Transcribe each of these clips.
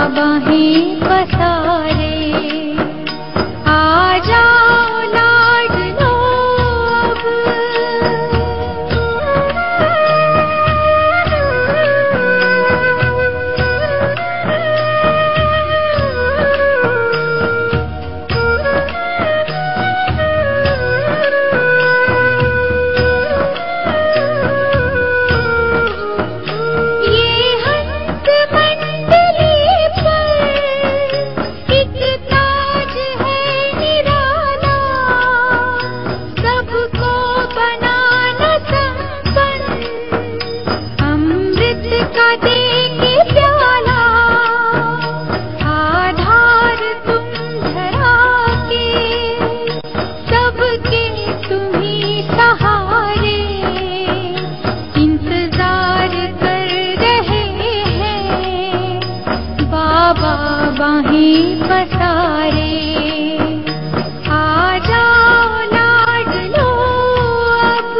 बाहें पसारे, आ जाओ लाडलो अब। बाहें पसारे, आ जाओ लाडलो अब।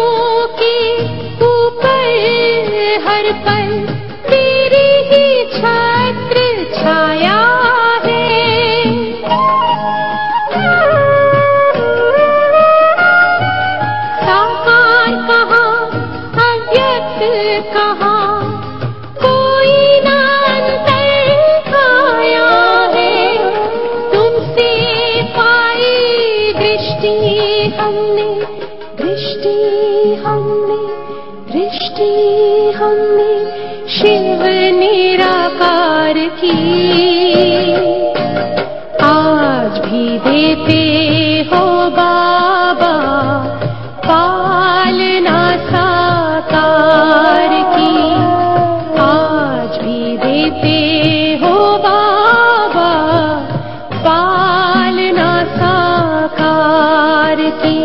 के ऊपर हर पल तेरी ही छत्र छाया है। साकार कहाँ अव्यक्त कहाँ कोई ना अंतर आया है। तुमसे पाई दृष्टि हमने शिव निराकार की। आज भी देते हो बाबा पालना साकार की। आज भी देते हो बाबा पालना साकार की।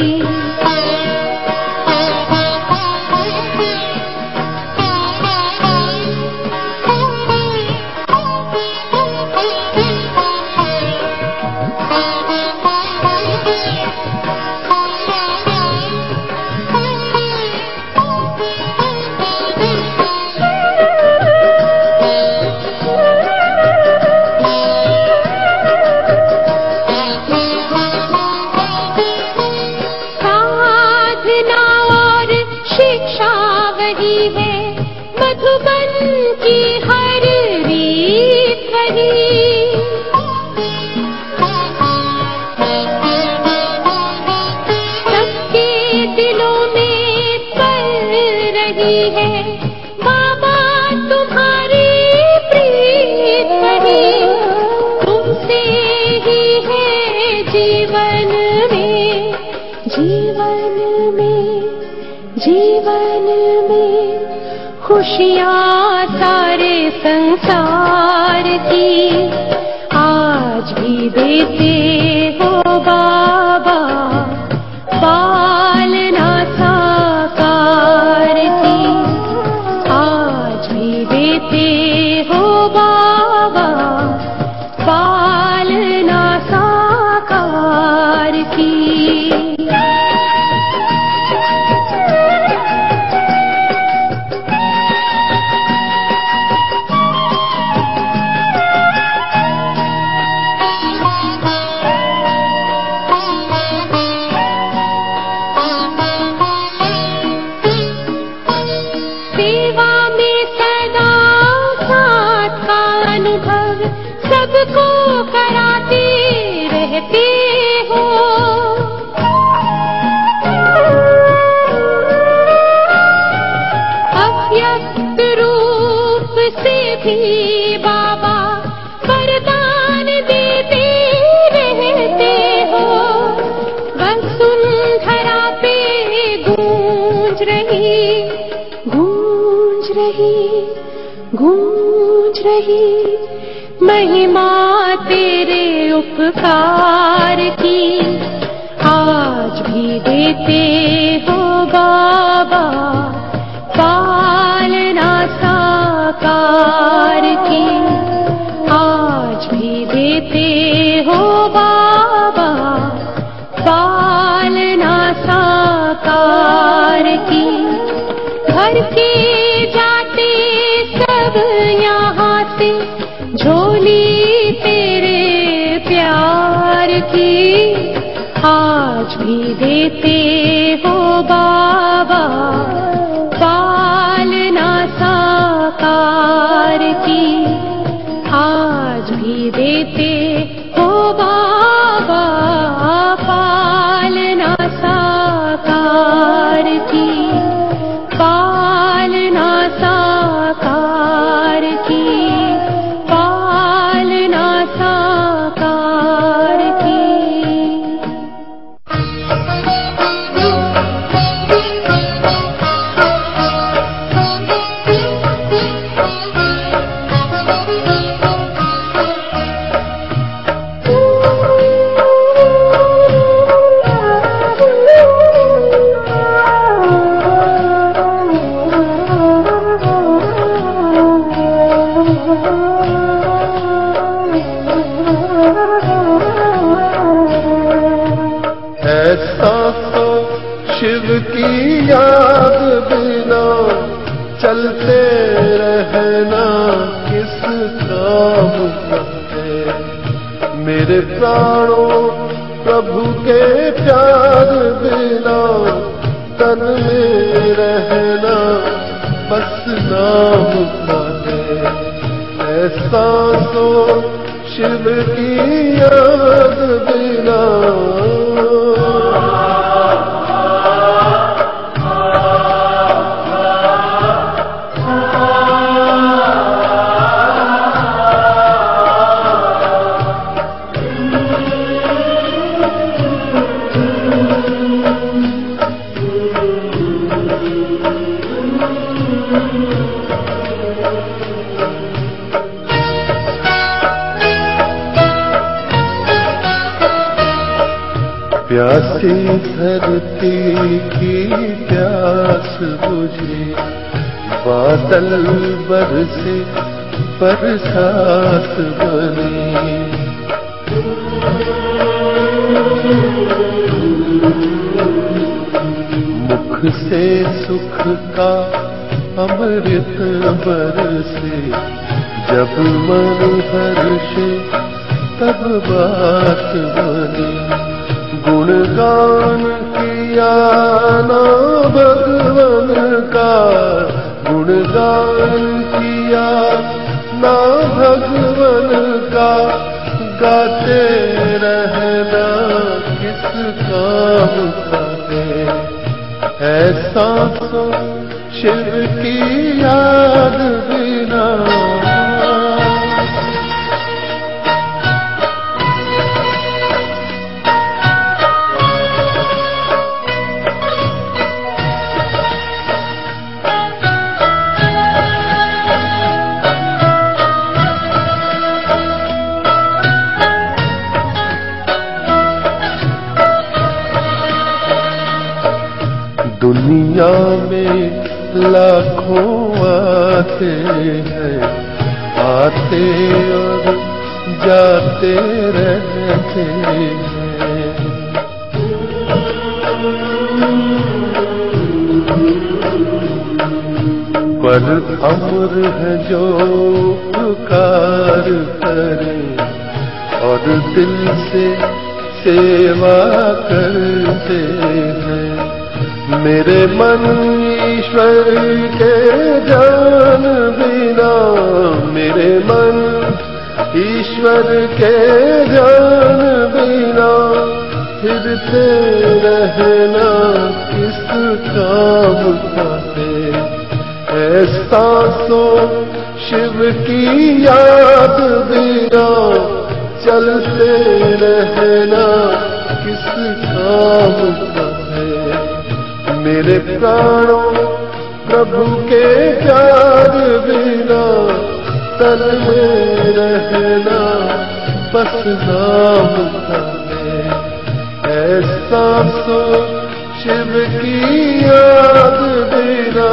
जीवन में खुशियाँ सारे संसार की। आज भी देते हो बाबा पालना साकार की। आज भी देते हो बाबा पालना साकार की। सबको कराते रहते हो। अव्यक्त रूप से भी बाबा वरदान देते रहते हो। वसुंधरा पे गूंज रही महिमा तेरे उपकार की। आज भी देते हो बाबा पालना साकार की। आज भी देते हो बाबा पालना साकार की। घर के जाते सब यहाँ से झोली तेरे प्यार की। आज भी देते हो बाबा पालना साकार की। आज भी देते हो बाबा पालना साकार की। याद बिना चलते रहना किस काम का है। मेरे प्राणों प्रभु के प्यार बिना तन में रहना बस नाम का है। ऐसा तो शिव की याद बिना प्यासी धरती की प्यास बुझे, बादल बरसे बरसात बने। मुख से सुख का अमृत बरसे, जब मन हर्षे तब बात बने। गुणगान किया ना भगवन का, गुणगान किया ना भगवन का, गाते रहना किस काम का है। ऐसा तो शिव की याद बिना दुनिया में लाखों आते हैं, आते और जाते रहते हैं। पर अमर है जो पुकार करे और दिल से सेवा करते हैं। मेरे मन ईश्वर के जान बिना, मेरे मन ईश्वर के जान बिना, फिरते रहना किस काम का है। ऐसा तो शिव की याद बिना चलते रहना किस काम का है। मेरे प्राणों प्रभु के प्यार बिना तन में रहना बस नाम का है। ऐसा तो शिव की याद बिना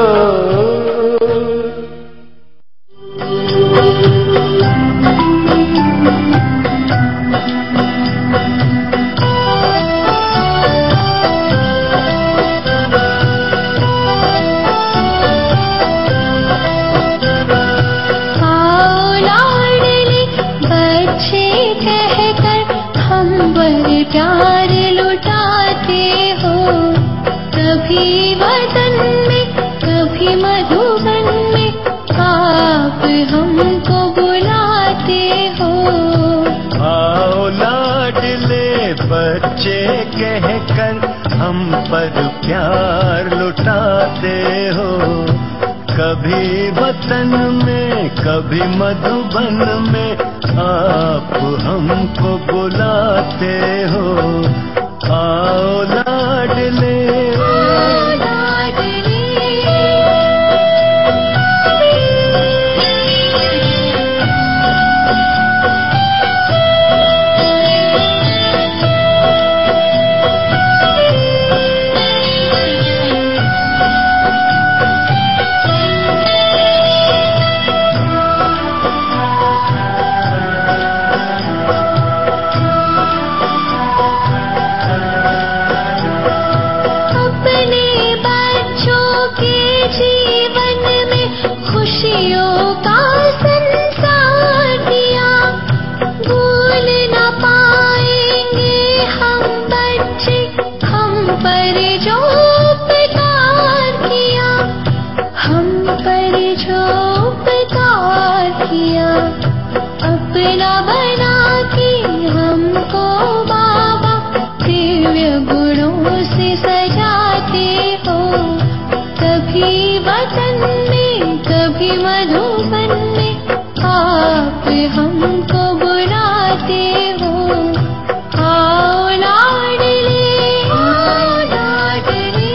प्यार लुटाते हो, कभी वतन में कभी मधुबन में आप हमको बुलाते हो। आओ लाडले बच्चे कहकर हम पर प्यार लुटाते हो, कभी वतन में कभी मधुबन में आप हमको बुलाते हो। आओ लाडले आप हमको बुलाते हो, आओ लाडले, आओ लाडले।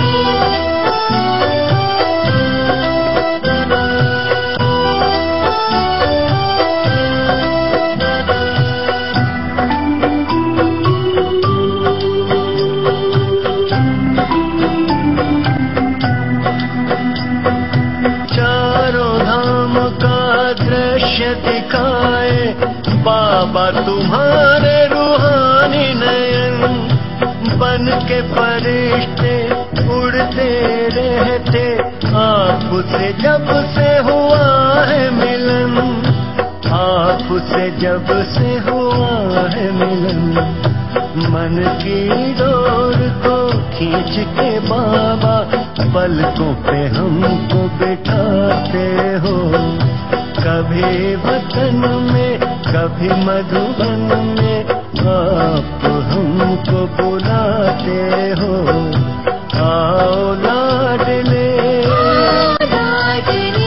चारों धाम का दृश्य दिखाए बाबा तुम्हारे रूहानी नयन, बन के फरिश्ते उड़ते रहते आपसे जब से हुआ है मिलन, आपसे जब से हुआ है मिलन। मन की डोर को खींच के बाबा पलकों पे हमको बिठाते हो, कभी वतन में कभी मधुबन में आप हमको बुलाते हो, आओ लाडले, आओ लाडले।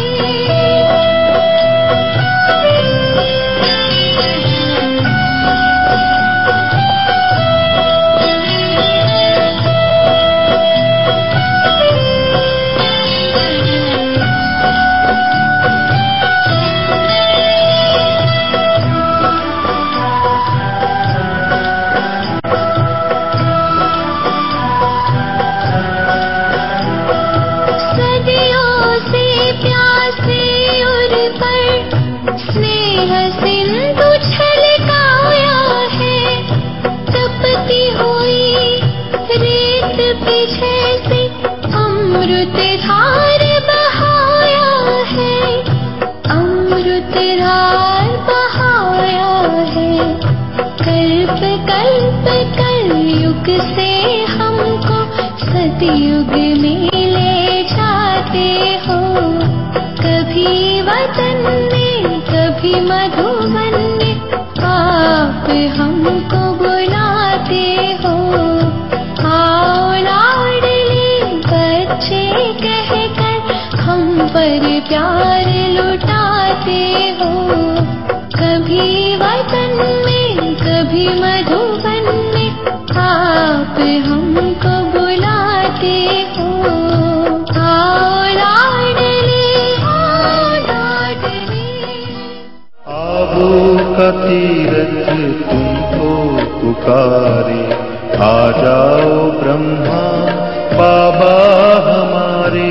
सदियों से प्यासे उर पर स्नेह सिंधु छलकाया है, तपती हुई रेत पे जैसे अमृत धार बहाया है, अमृत धार बहाया है। कल्प कल्प कलयुग से हमको सतयुग में ले जाते हो, कभी वतन में कभी मधुबन में आप हमको बुलाते हो, आओ लाडले बच्चे कहकर हम पर प्यार लुटाते हो, कभी वतन में कभी मधुबन में आप हमको बुलाते हो, आओ लाडले, आओ लाडले। आबू का तीरथ तुमको पुकारे, आ जाओ ब्रह्मा बाबा हमारे,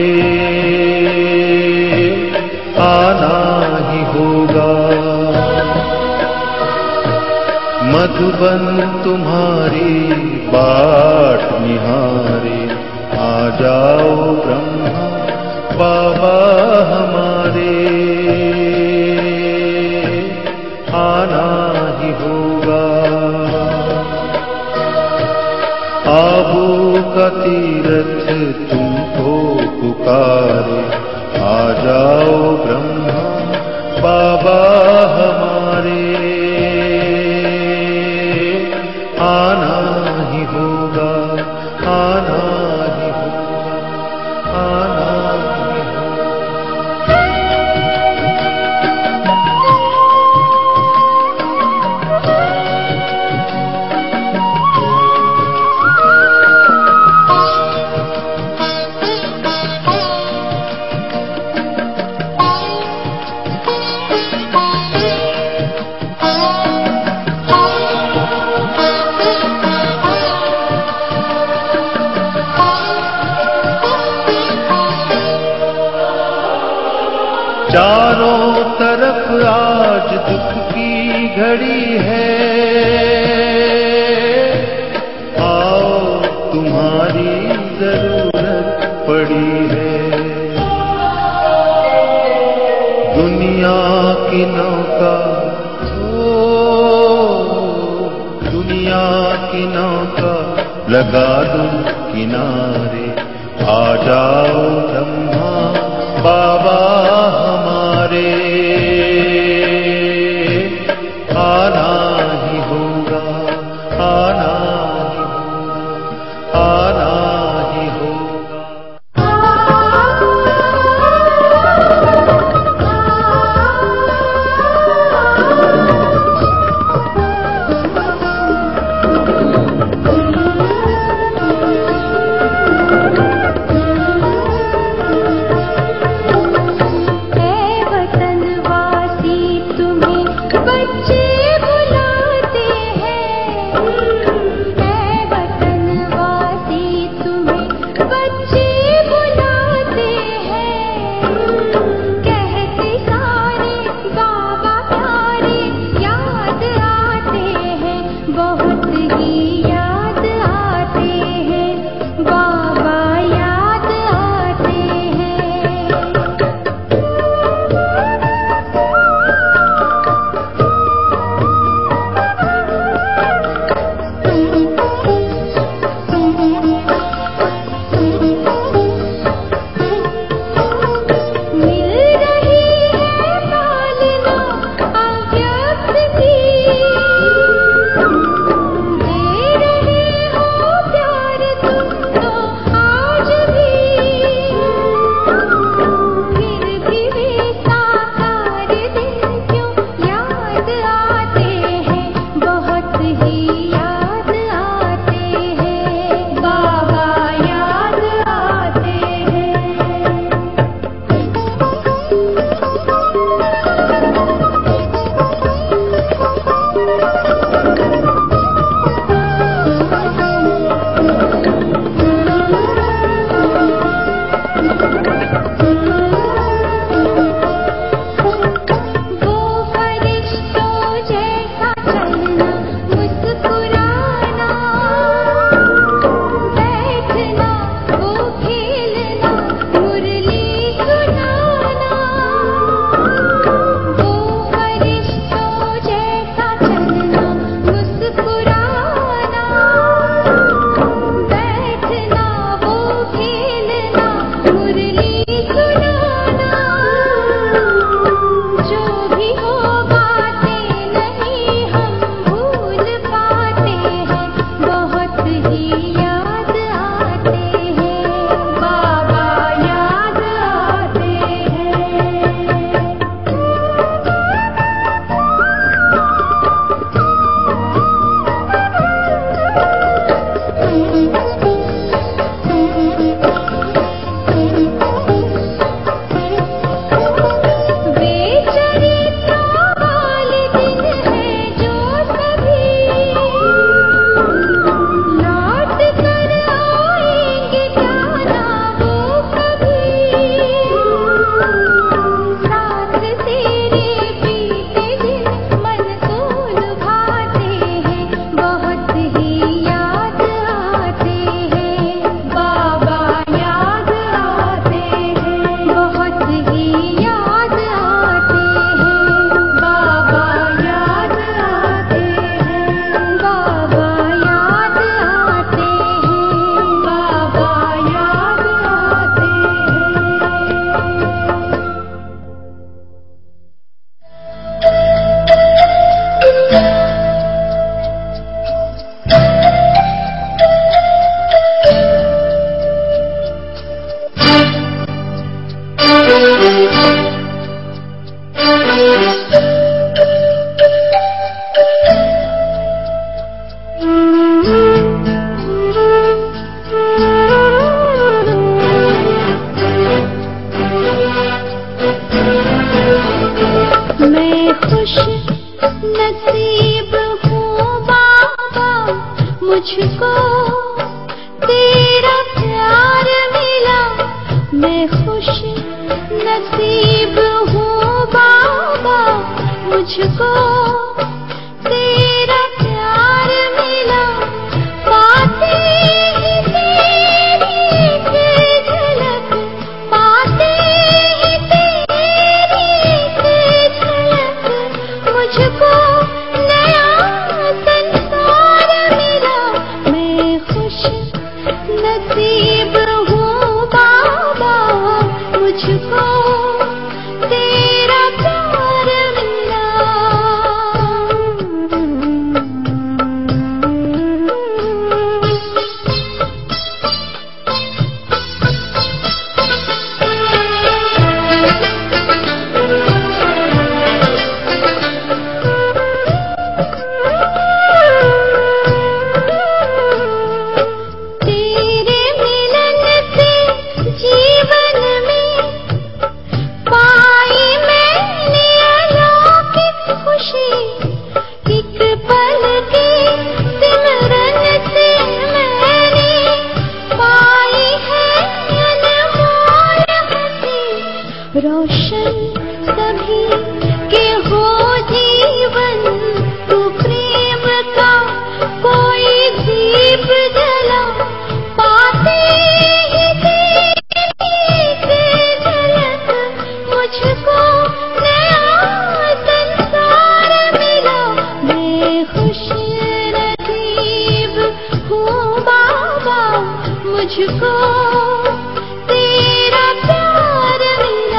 आना ही होगा। मधुबन तुम्हारी बाट निहारे, आ जाओ ब्रह्मा बाबा हमारे, आना ही होगा। आबू का तीरथ तुमको पुकारे, आ जाओ ब्रह्मा बाबा हमारे, आना ही होगा, आना ही होगा, आना ही होगा। चारों तरफ आज दुख की घड़ी है, आओ तुम्हारी जरूरत पड़ी है। दुनिया की नौका, दुनिया की नौका लगा दूं किनारे, आ जाओ ब्रह्मा बाबा हमारे, आना ही होगा, आना ही होगा, आना ही होगा। मुझको तेरा प्यार मिला, पाते ही तेरी एक झलक, पाते ही तेरी एक झलक, मुझको नया संसार मिला। मैं खुश नसीब हूँ बाबा, मुझको तेरा प्यार मिला। तेरे मिलन से जीवन में पाई मैंने अलौकिक खुशी, एक पल के सिमरन से मैंने पाई है अनमोल हंसी। रोशन सभी के हो जीवन, तू प्रेम का कोई दीप जला, पाते ही तेरी एक झलक, मुझको नया संसार मिला। मैं खुश नसीब हूँ बाबा, मुझको तेरा प्यार मिला।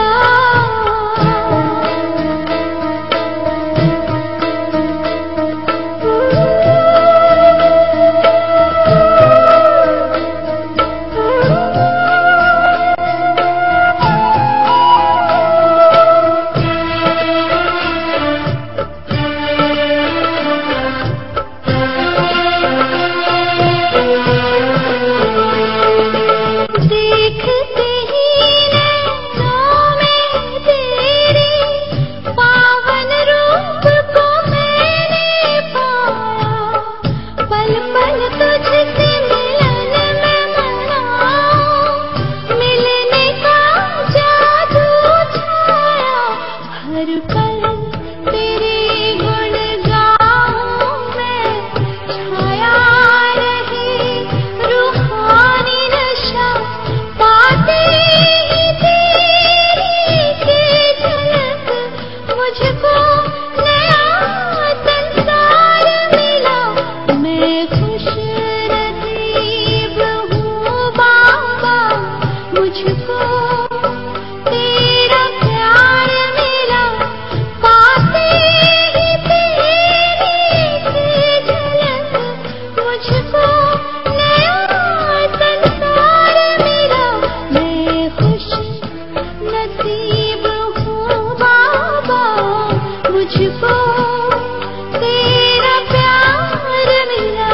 देखते ही नैनों में तेरे पावन रूप को मैंने पाया, पल पल तुझसे मिलन में मनाऊं, मिलने का जादू छाया, हर पल तेरे गुण गाऊं मैं, छाया रहे रूहानी नशा, पाते ही तेरी एक झलक, मुझको नया संसार मिला। मैं खुश नसीब हूँ बाबा, मुझको तेरा प्यार मिला, पाते ही तेरी एक झलक, मुझको नया संसार मिला। मैं खुश नसीब हूँ बाबा, मुझको तेरा प्यार मिला।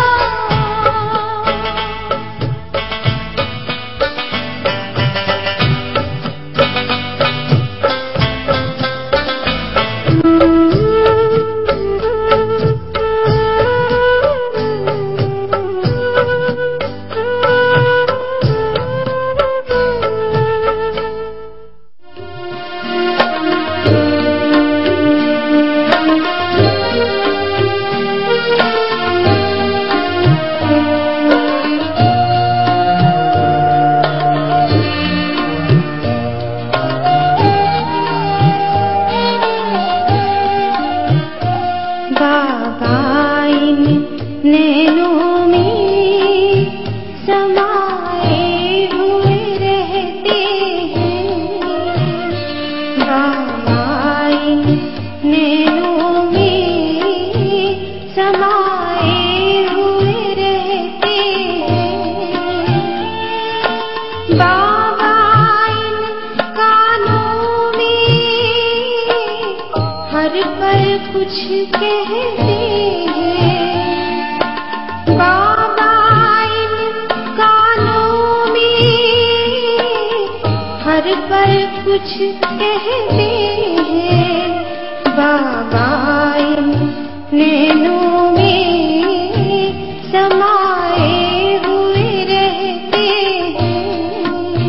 बाबा इन नैनों में समाए हुए रहते हैं, बाबा इन नैनों में समाए हुए रहते हैं, बाबा इन कानों में हर पल कुछ कहते हैं, बाबा इन कानों में हर पल कुछ कहते हैं, बाबा इन नैनों में समाए हुए रहते हैं।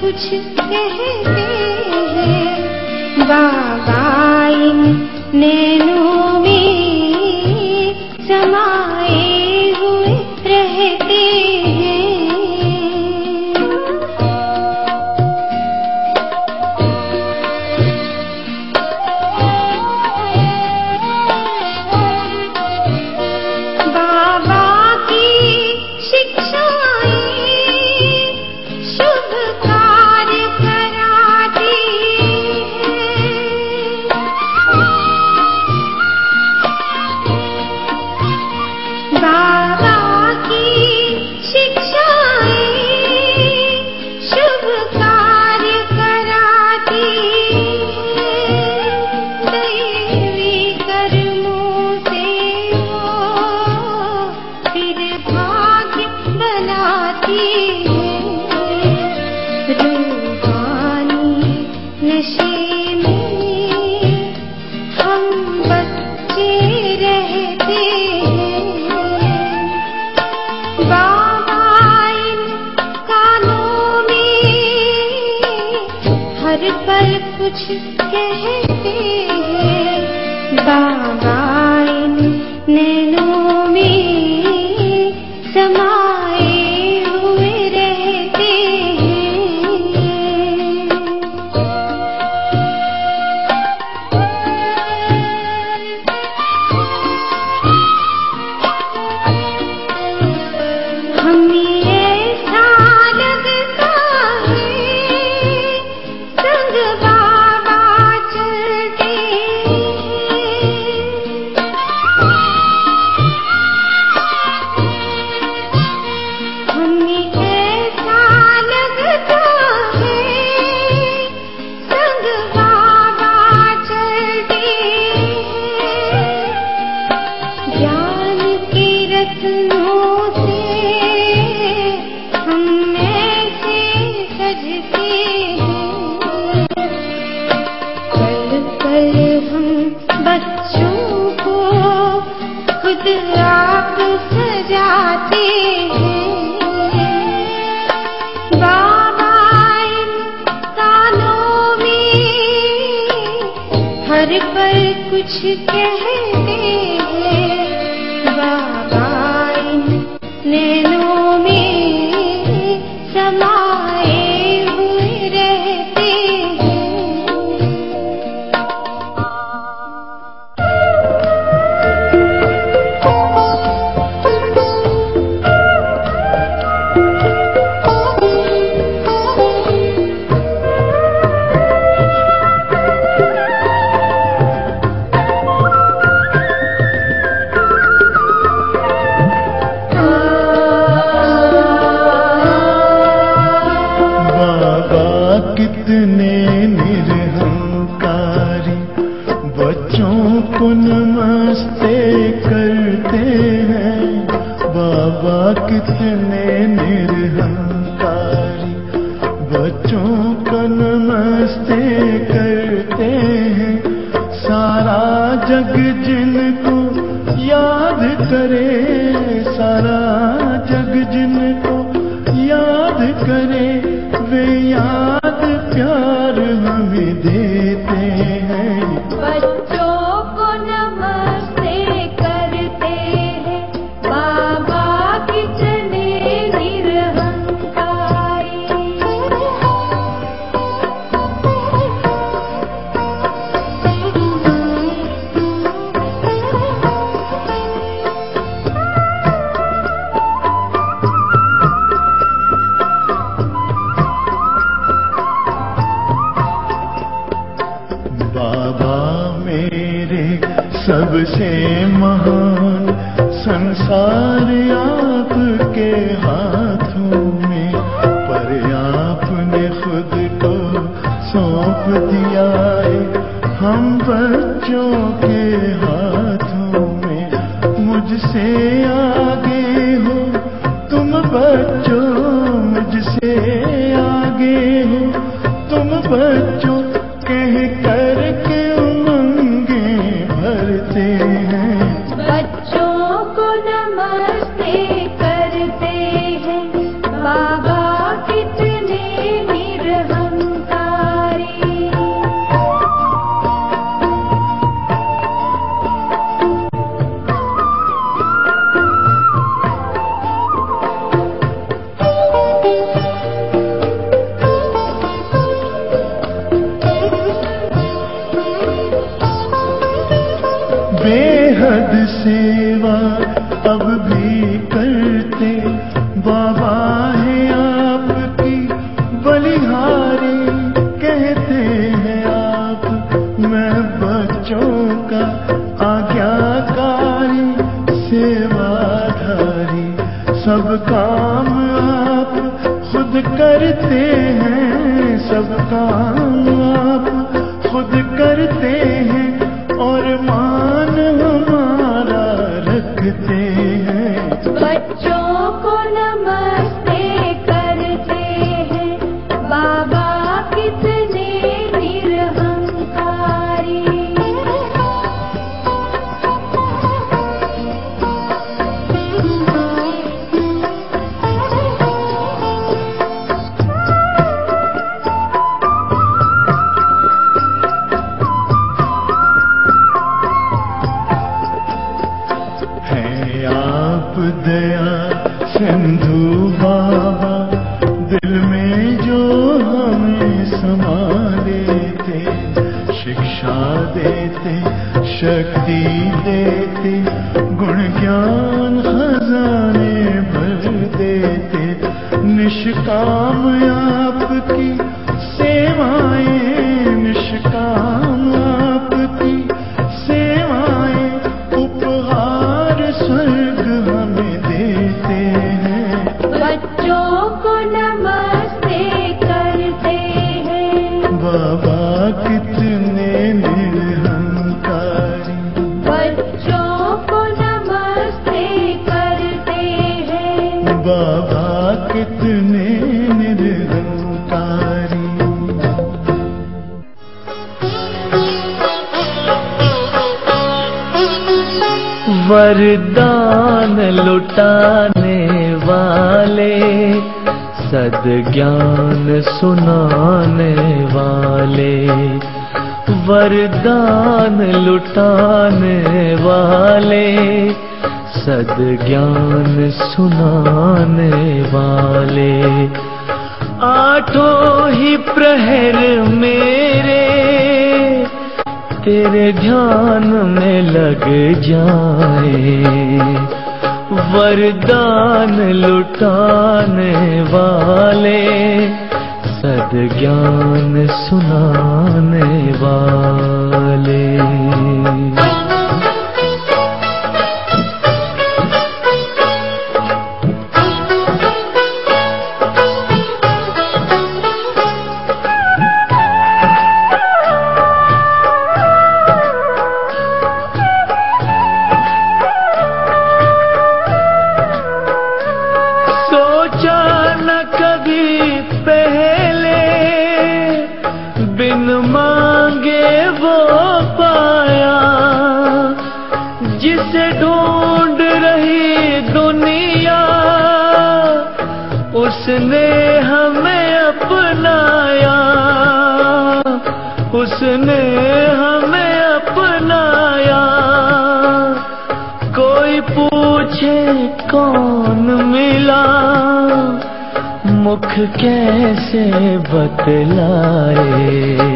कुछ कहते हैं बाबा इन नैनों में समाए हुए रहते हैं। बाबा की शिक्षाएं शुभ कार्य कराती हैं। बाबा की शिक्षाएं शुभ कार्य कराती हैं। दैवी कर्मों से वो फिर भाग्य बनाती हैं। रूहानी नशे में हम बच्चे रहते हैं। बाबा इन कानों में हर पल कुछ कहते हैं बाबा इन नैनों में समाए हुए रहते हैं। हमें ऐसा लगता है संग बाबा चलते हैं। हमें ऐसा लगता है संग बाबा चलते हैं। ज्ञान के रत्नों से हम ऐसे सजते हैं। पल पल हम बच्चों को खुद आप सजाते हैं। बाबा इन कानों में हर पल कुछ कहते हैं बाबा इन नैनों में समाए हुए रहते हैं। बाबा कितने निरहंकारी बच्चों को नमस्ते करते हैं। बाबा कितने निरहंकारी बच्चों को नमस्ते करते हैं। सारा जग जिनको याद करे, सारा जग जिनको याद करे, वे याद प्यार हमें देते हैं। बच्चों को नमस्ते करते हैं बाबा कितने निरहंकारी। बाबा मेरे सबसे महान, संसार आपके हाथों में, पर आपने खुद को सौंप दिया है हम बच्चों के हाथों में। मुझसे आगे हो तुम बच्चों, मुझसे आगे हो तुम बच्चों, कह कर के उमंगे भरते हैं। बच्चों को नमस्ते करते हैं बाबा कितने निरहंकारी। सब काम आप खुद करते हैं, सब काम आप खुद करते हैं और मान हमारा रखते हैं। बच्चों को नमस्ते करते हैं, बाबा कितने निरहंकारी। हैं आप दया सिंधु बाबा, दिल में जो हमें समा देते, शिक्षा देते, शक्ति देते, गुण ज्ञान खजाने भर देते। निष्काम आपकी सेवाएं, निष्काम आपकी सेवाएं, उपहार स्वर्ग हमें देते हैं। बच्चों को नमस्ते करते हैं, बाबा कितने निरहंकारी। बच्चों को नमस्ते करते हैं, बाबा कितने निरहंकारी। वरदान लुटाने वाले, सद्ज्ञान सुनाने वाले, वरदान लुटाने वाले, सद्ज्ञान सुनाने वाले। आठों ही प्रहर मेरे तेरे ध्यान में लग जाए, वरदान लुटाने वाले, सद्ज्ञान सुनाने वाले। जिसे ढूंढ रही दुनिया, उसने हमें अपनाया, उसने हमें अपनाया। कोई पूछे कौन मिला, मुख कैसे बतलाए।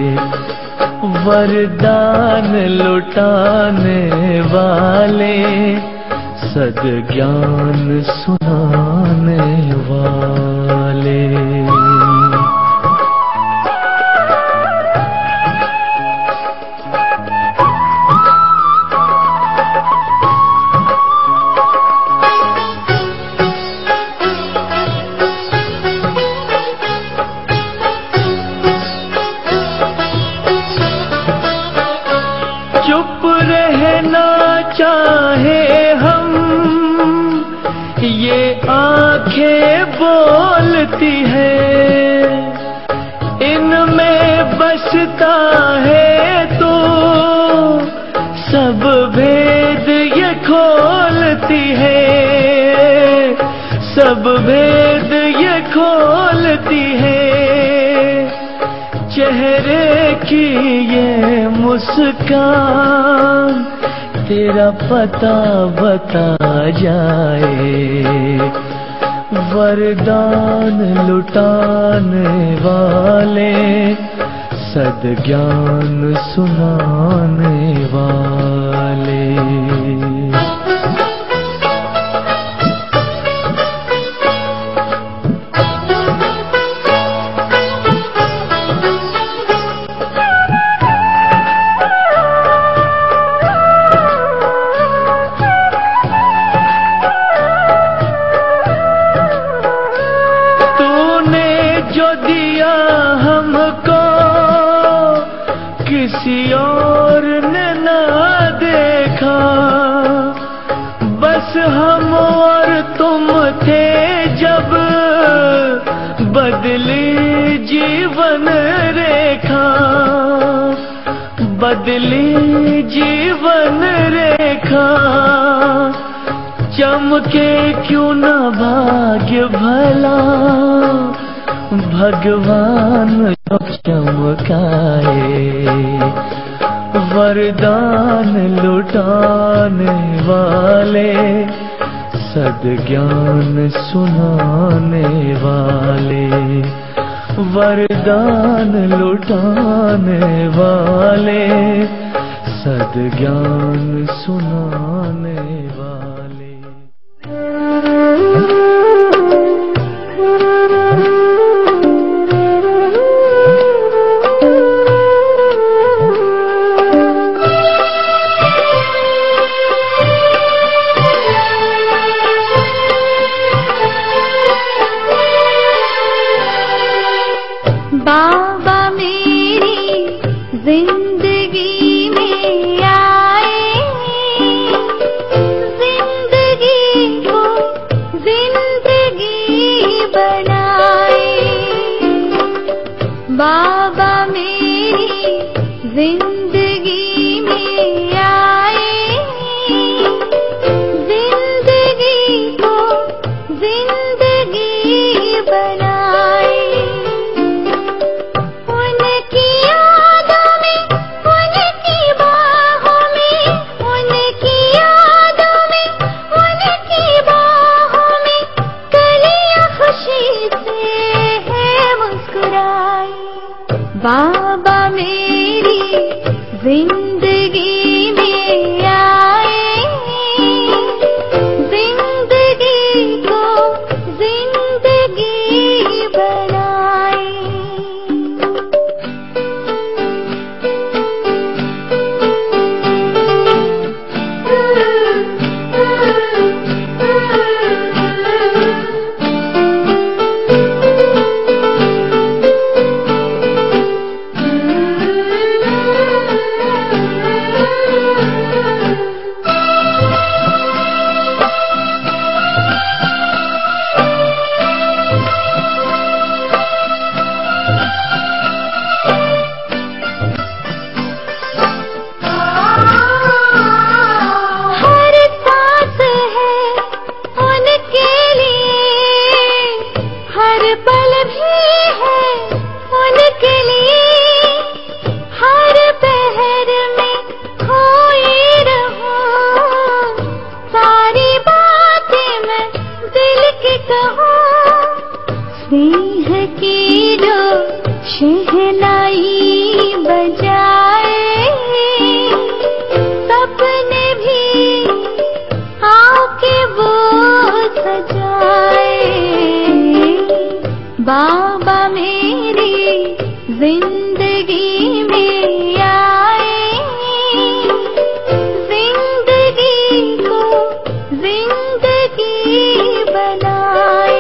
वरदान लुटाने वाले, सद्ज्ञान सुनाने वाले। चुप रहना चाहे हम, ये आंखें बोलती है, इनमें बसता है तो सब भेद ये खोलती है, सब भेद ये खोलती है। चेहरे की ये मुस्कान तेरा पता बता जाए। वरदान लुटाने वाले, सद्ज्ञान सुनाने वाले। दिया हमको किसी और ने ना देखा, बस हम और तुम थे जब बदली जीवन रेखा, बदली जीवन रेखा। चमके क्यों न भाग्य भला, भगवान जो चमकाए, वरदान लुटाने वाले, सद्ज्ञान सुनाने वाले, वरदान लुटाने वाले, सद्ज्ञान सुनाने वाले। बाबा मेरी जिंदगी में आए, जिंदगी को जिंदगी बनाए। बाबा मेरी जिंदगी में आए, जिंदगी को जिंदगी बनाए। बाबा मेरी जिंदगी में आए, जिंदगी को जिंदगी बनाए। स्नेह की जो शहनाई बजाए, सपने भी आके वो सजाए। बाबा मेरी जिंदगी में आए, जिंदगी को जिंदगी बनाए।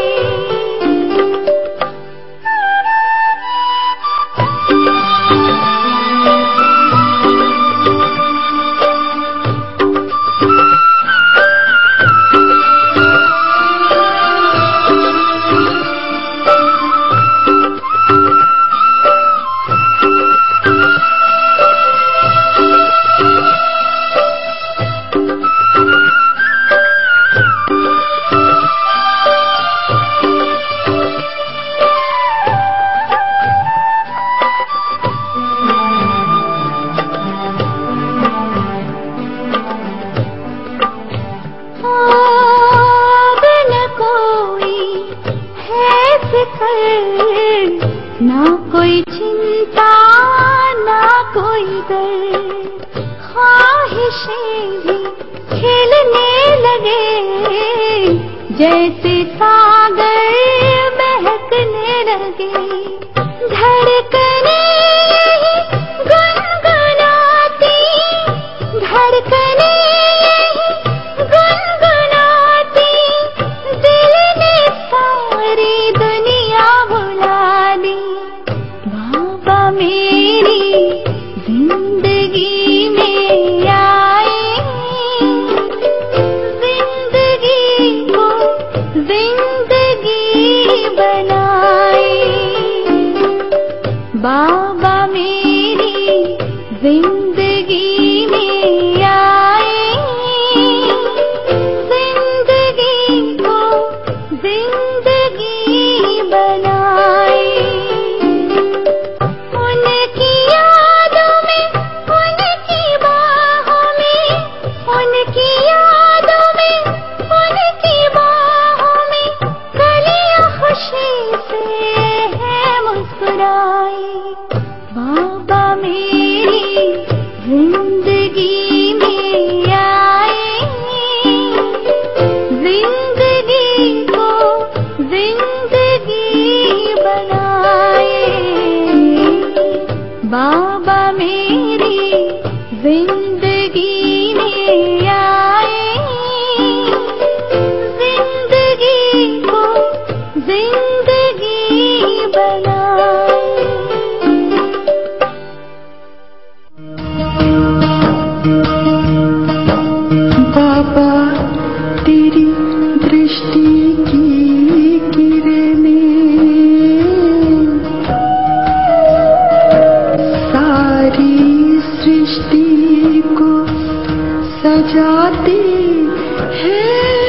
ना कोई चिंता ना कोई डर, ख्वाहिशें भी खेलने लगे, जैसे सागर महकने लगे। धड़कने गुनगुनाती, धड़कने गुनगुनाती, दिल ने सारी दुनिया भुला दी। जिंदगी बनाई। बाबा मेरी जिंदगी में आए, जिंदगी को जिंदगी बनाए। उनकी यादों में, उनकी बाहों में, उनकी यादों में, उनकी बाहों में कलियां खुशी से है मुस्कुराई। बाबा मेरी जिंदगी में आए, जिंदगी को जिंदगी बनाए। बाबा मेरी जिंदगी में आए, जिंदगी को जिंदगी बनाए। बाबा तेरी दृष्टि की किरणें सारी सृष्टि को सजाती है।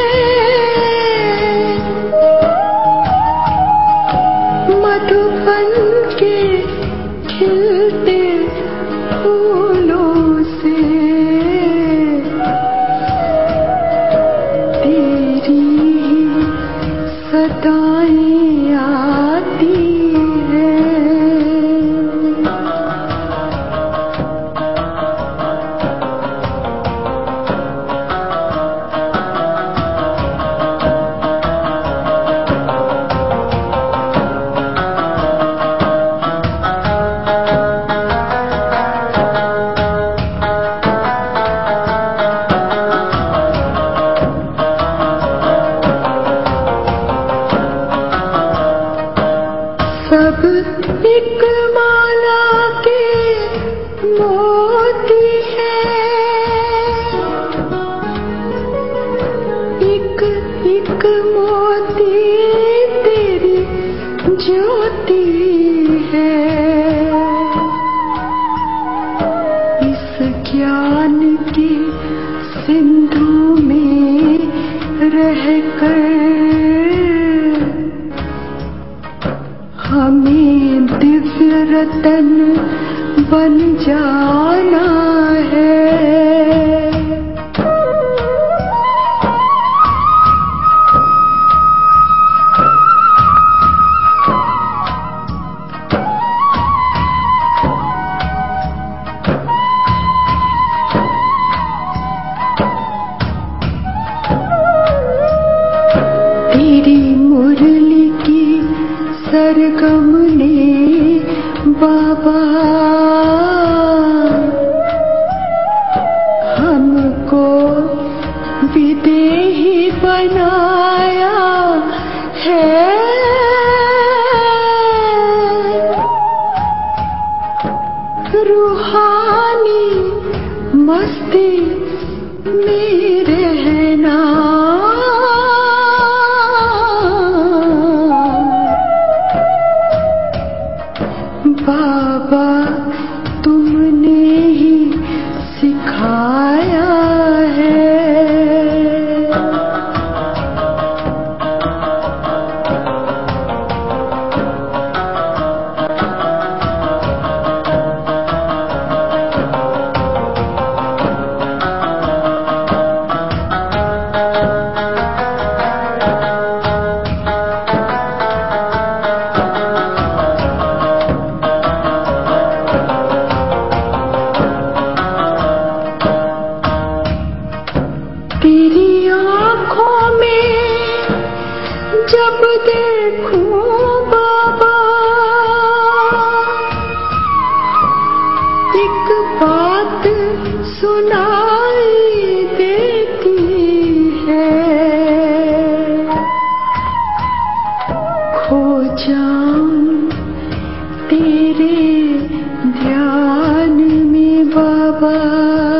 मधुबन के खिलते फूलों से तेरी सदाएं आती हैं। सब एक माला के मोती हैं, एक एक मोती तेरी ज्योति है। इस ज्ञान के सिंधु में रहकर हमें दिव्य रतन बन जाना है। तेरी मुरली की सरगम ने बाबा हमको विदेही बनाया है। रूहानी मस्ती में रहना बाबा तुमने ही सिखाया है। तेरी आँखों में जब देखूं बाबा एक बात सुनाई देती है। खो जाऊं तेरे ध्यान में बाबा,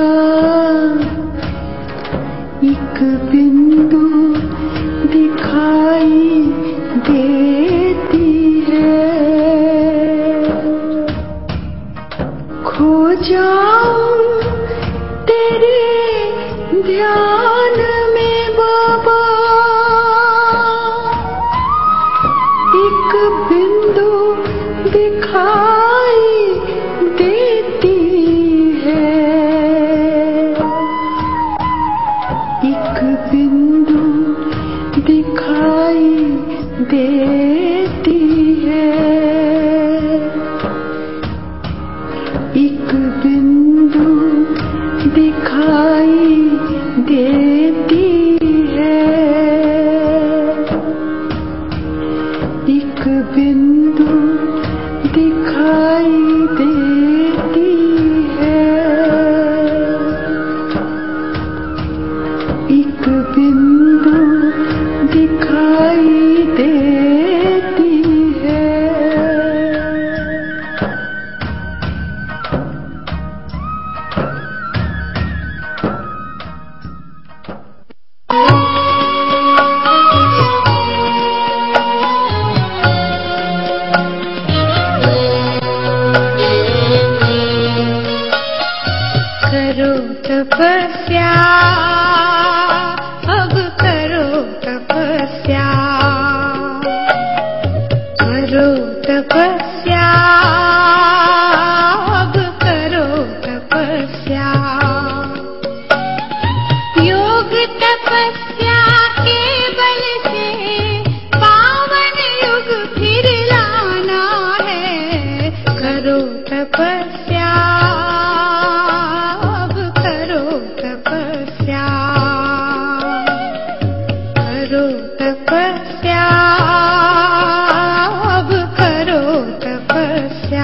एक बिंदु दिखा देती है। एक बिंदु दिखाई देती है। एक बिंदु दिखाई देती है। एक बिंदु दिखाई देती है। करो तपस्या, अब करो तपस्या। करो तपस्या, अब करो तपस्या। योग तपस्या के बल से पावन युग फिर लाना है। करो तपस्या, अब करो तपस्या। करो तपस्या, अब करो तपस्या।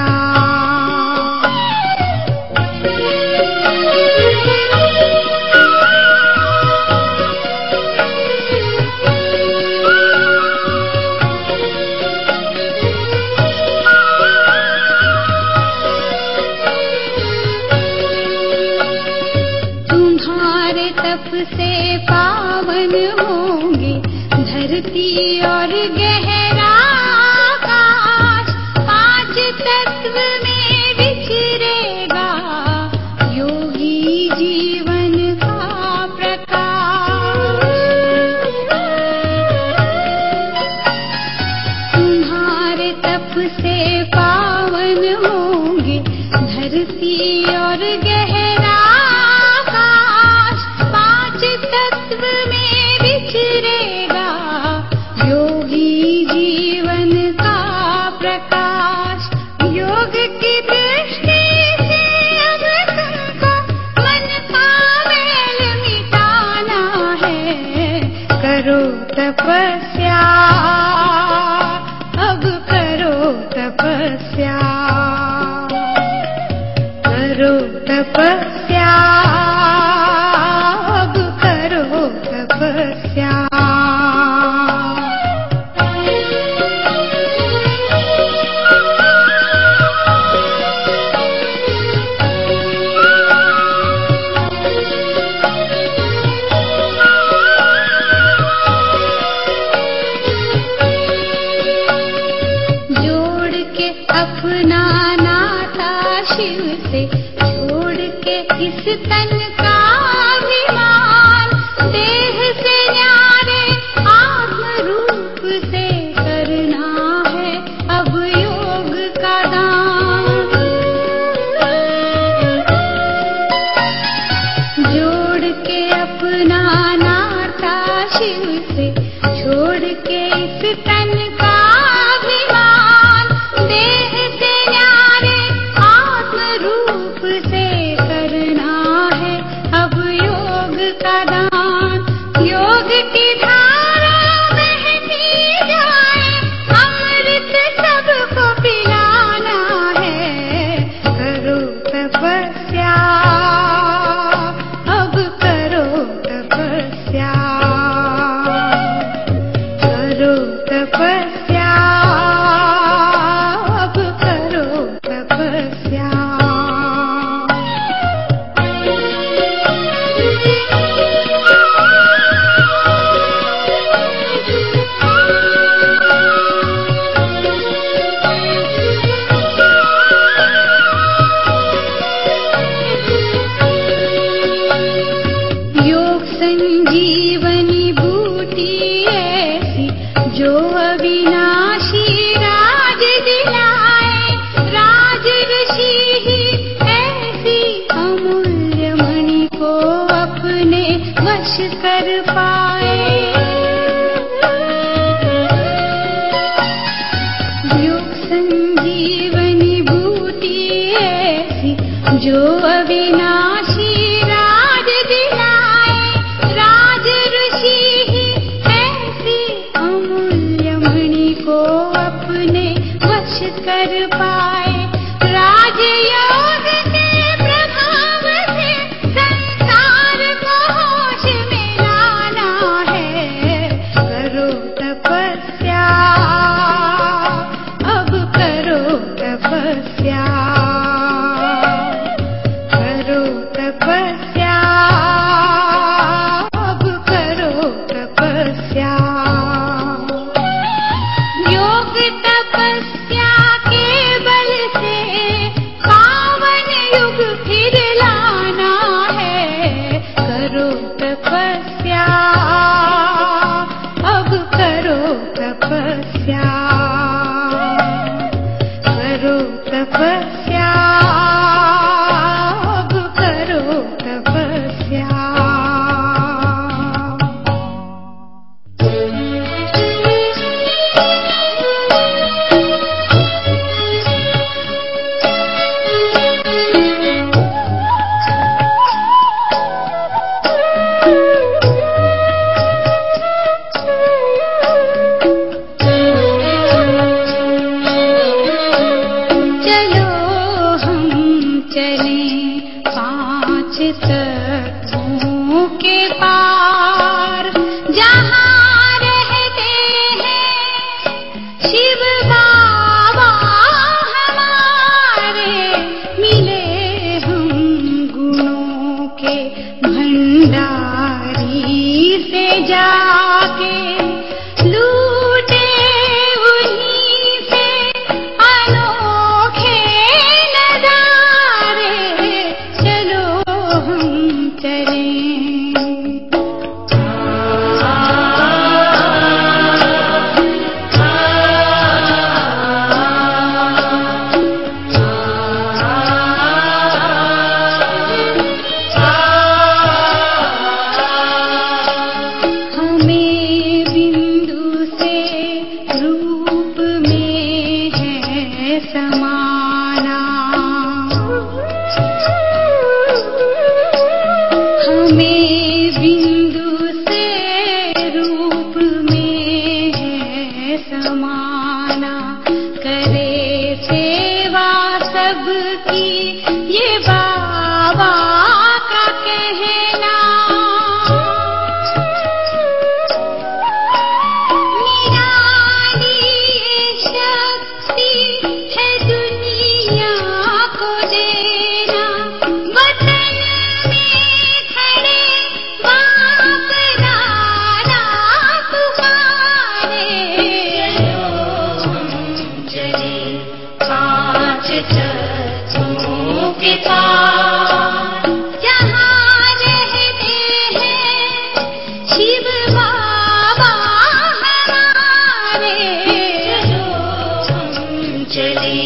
तुम्हारे तप से पावन होंगे धरती और गहरा आकाश। पांच तत्व में विचरेगा योगी जीवन का प्रकाश। तुम्हारे तप से पावन होंगे धरती और गहरा आकाश। पांच तत्व में विचरेगा योगी जीवन का प्रकाश। योग की दृष्टि से अब तुमको मन का मैल मिटाना है। करो तपस्या, अब करो तपस्या। करो तपस्या, अब करो तपस्या। जोड़ के अपना नाता शिव से, छोड़ के इस तन का अभिमान। देह से न्यारे आत्म रूप से करना है अब योग का दान। जोड़ के अपना नाता शिव से, छोड़ के इस तन का अभिमान। देह से न्यारे आत्म रूप से करना है अब योग का दान। योग की धारा बहती जाए, अमृत सबको पिलाना है। करो तपस्या, अब करो तपस्या। करो तपस्या, अब करो तपस्या। योग संजीवनी बूटी ऐसी जो अविनाशी राज दिलाए। राज ऋषि ही ऐसी अमूल्य मणि को अपने वश कर पाए। जो अविनाशी राज दिलाए। राज ऋषि ही ऐसी अमूल्य मणि को अपने वश कर पाए। राजयोग के प्रभाव से संसार को होश में लाना है। करो तपस्या, अब करो तपस्या, करो तपस्या, अब करो तपस्या। योग तपस्या के बल से पावन युग फिर लाना है। करो तपस्या, अब करो तपस्या, करो तपस्या, अब करो तपस्या। चलो हम चलें 5 तत्वों के पार, जहाँ रहते हैं शिव बाबा हमारे। मिले हम गुणों के भंडारी से जाके, लूटे उन्हीं से अनोखे नजारे। चलो हम चलें। हमें बिंदु से रूप में है समाना। हमें बिंदु से रूप में है समाना। करे सेवा सबकी ये बाबा का कहना। निराली शक्ति है दुनिया को देना। वतन में खड़े बाप दादा तुम्हारे। चलो हम चले 5 तत्वों के पार, जहाँ रहते हैं शिव बाबा हमारे। चलो हम चले।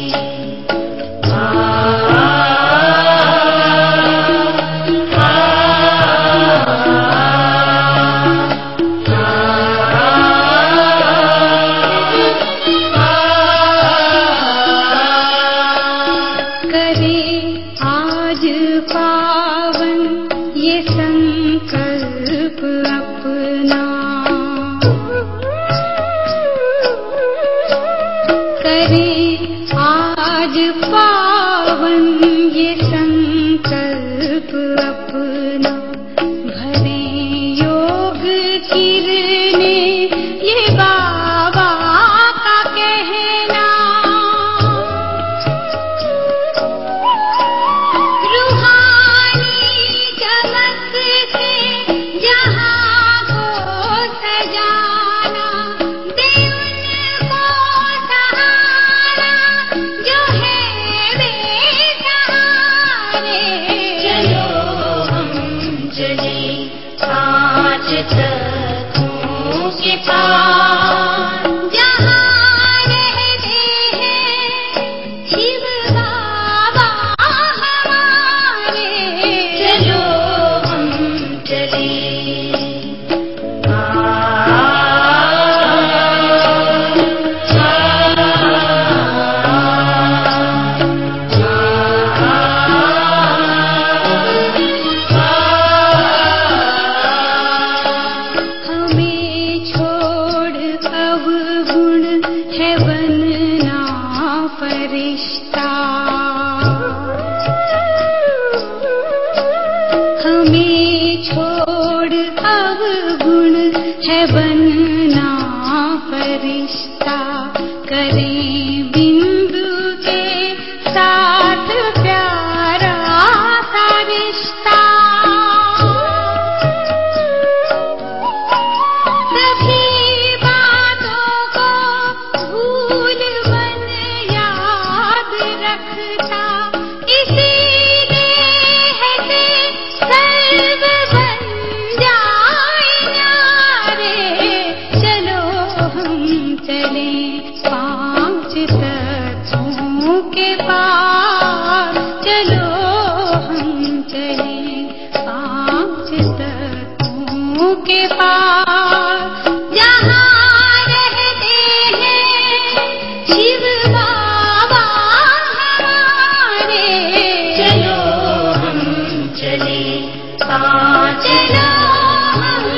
करे आज पावन ये संकल्प अपना। करे आज पावन ये संकल्प अपना। भरे योग किरणें ये बाबा का कहना। रूहानी चमक से जहाँ को सजाना। दे उनको सहारा जो है बेसहारा। रखता, करें बिंदु के साथ प्यारा सा रिश्ता। सभी बातों को भूल मन याद रखता, इसीलिए है कि सर्व बन जाए न्यारे। चलो हम चले पांच तत्वों के पार, चलो हम चले पांच तत्वों के पार, जहाँ रहते हैं शिव बाबा हमारे। चलो हम चले पांच, चलो हम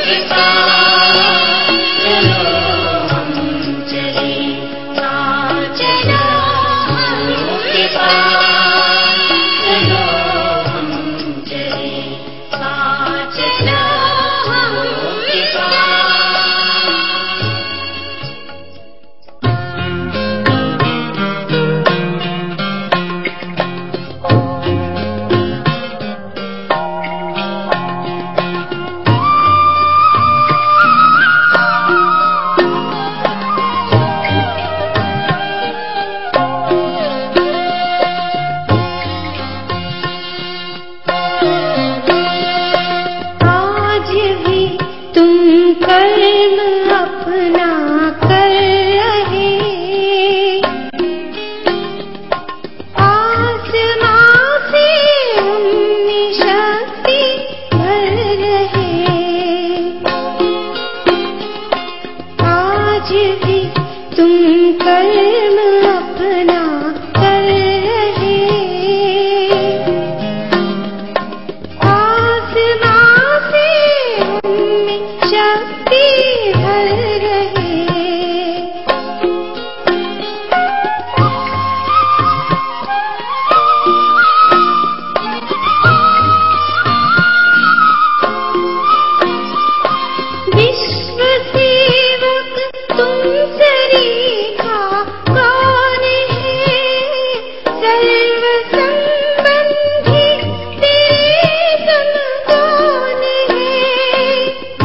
पार, चलो हम चले पांच, चलो हम पार, चलो हम चले पांच, चलो हम पार। आज भी तुम कर्म अपना कर रहे, आसमां से उनमें शक्ति भर रहे। आज भी तुम कर्म अपना कर रहे, आसमां से उनमें शक्ति भर रहे। विश्व सेवक तुम सरीखा कौन है, सर्व संबंधी तेरे सम कौन है।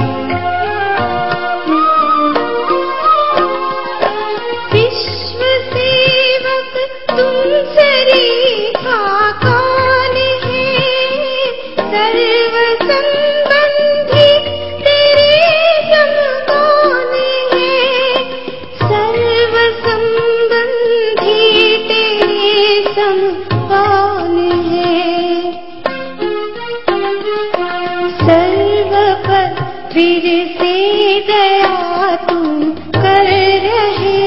विश्व सेवक तुम सरीखा कौन है, सर्व संबंधी तेरे सम कौन है। सर्व संबंधी तेरे सम कौन है। सर्व पर फिर से दया तुम कर रहे,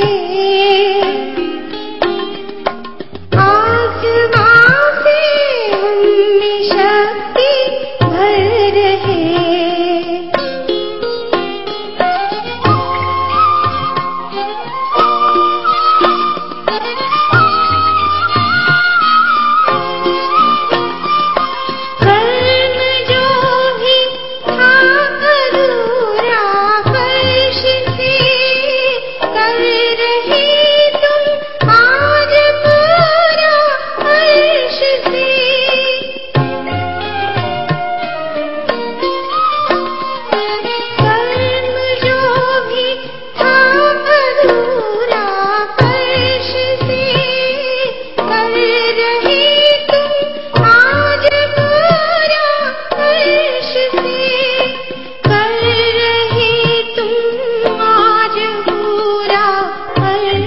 आसमां से उनमें शक्ति भर रहे। कर्म जो भी था अधूरा फर्श से, कर रहे तुम आज पूरा हर्ष से। कर्म जो भी था अधूरा फर्श से, कर रहे तुम आज पूरा हर्ष से। कर रहे तुम आज पूरा हर्ष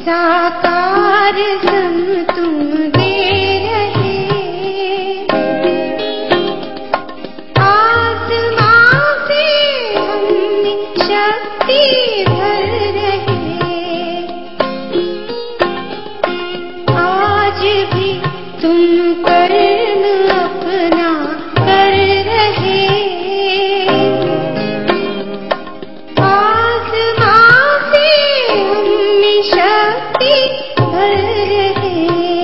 साकार संग तुम दे रहे। आसमां से हमने शक्ति भर रहे। आज भी तुम कर्म अपना कर रहे। आसमां से हमने शक्ति भर रहे।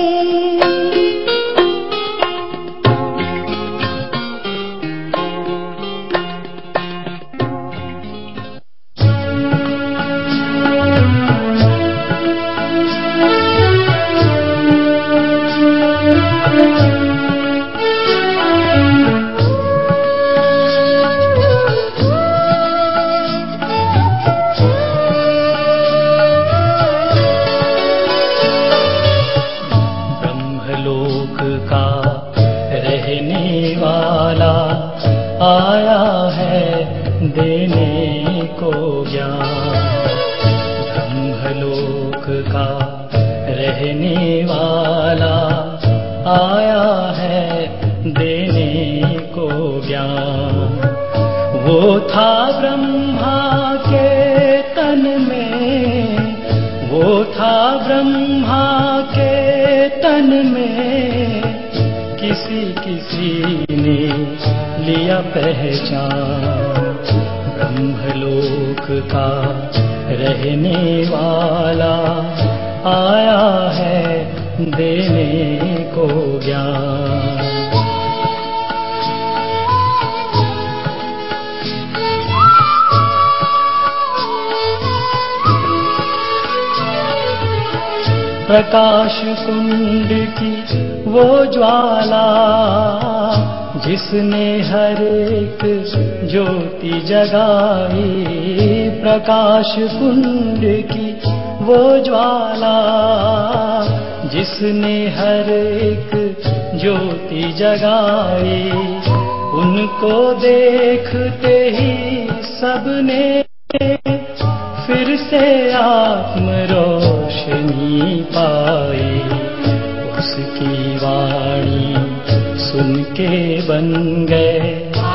ब्रह्मलोक का रहने वाला आया है देने को ज्ञान। ब्रह्मलोक का रहने वाला आया है देने को ज्ञान। वो था ब्रह्मा के तन में, वो था ब्रह्मा के तन में, किसी किसी ने लिया पहचान। ब्रह्मलोक का रहने वाला आया है देने को ज्ञान। प्रकाश कुंड की वो ज्वाला जिसने हर एक ज्योति जगाई। प्रकाश कुंड की वो ज्वाला जिसने हर एक ज्योति जगाई। उनको देखते ही सबने फिर से आत्म रोशनी पाई। उसकी वाणी सुन के बन गए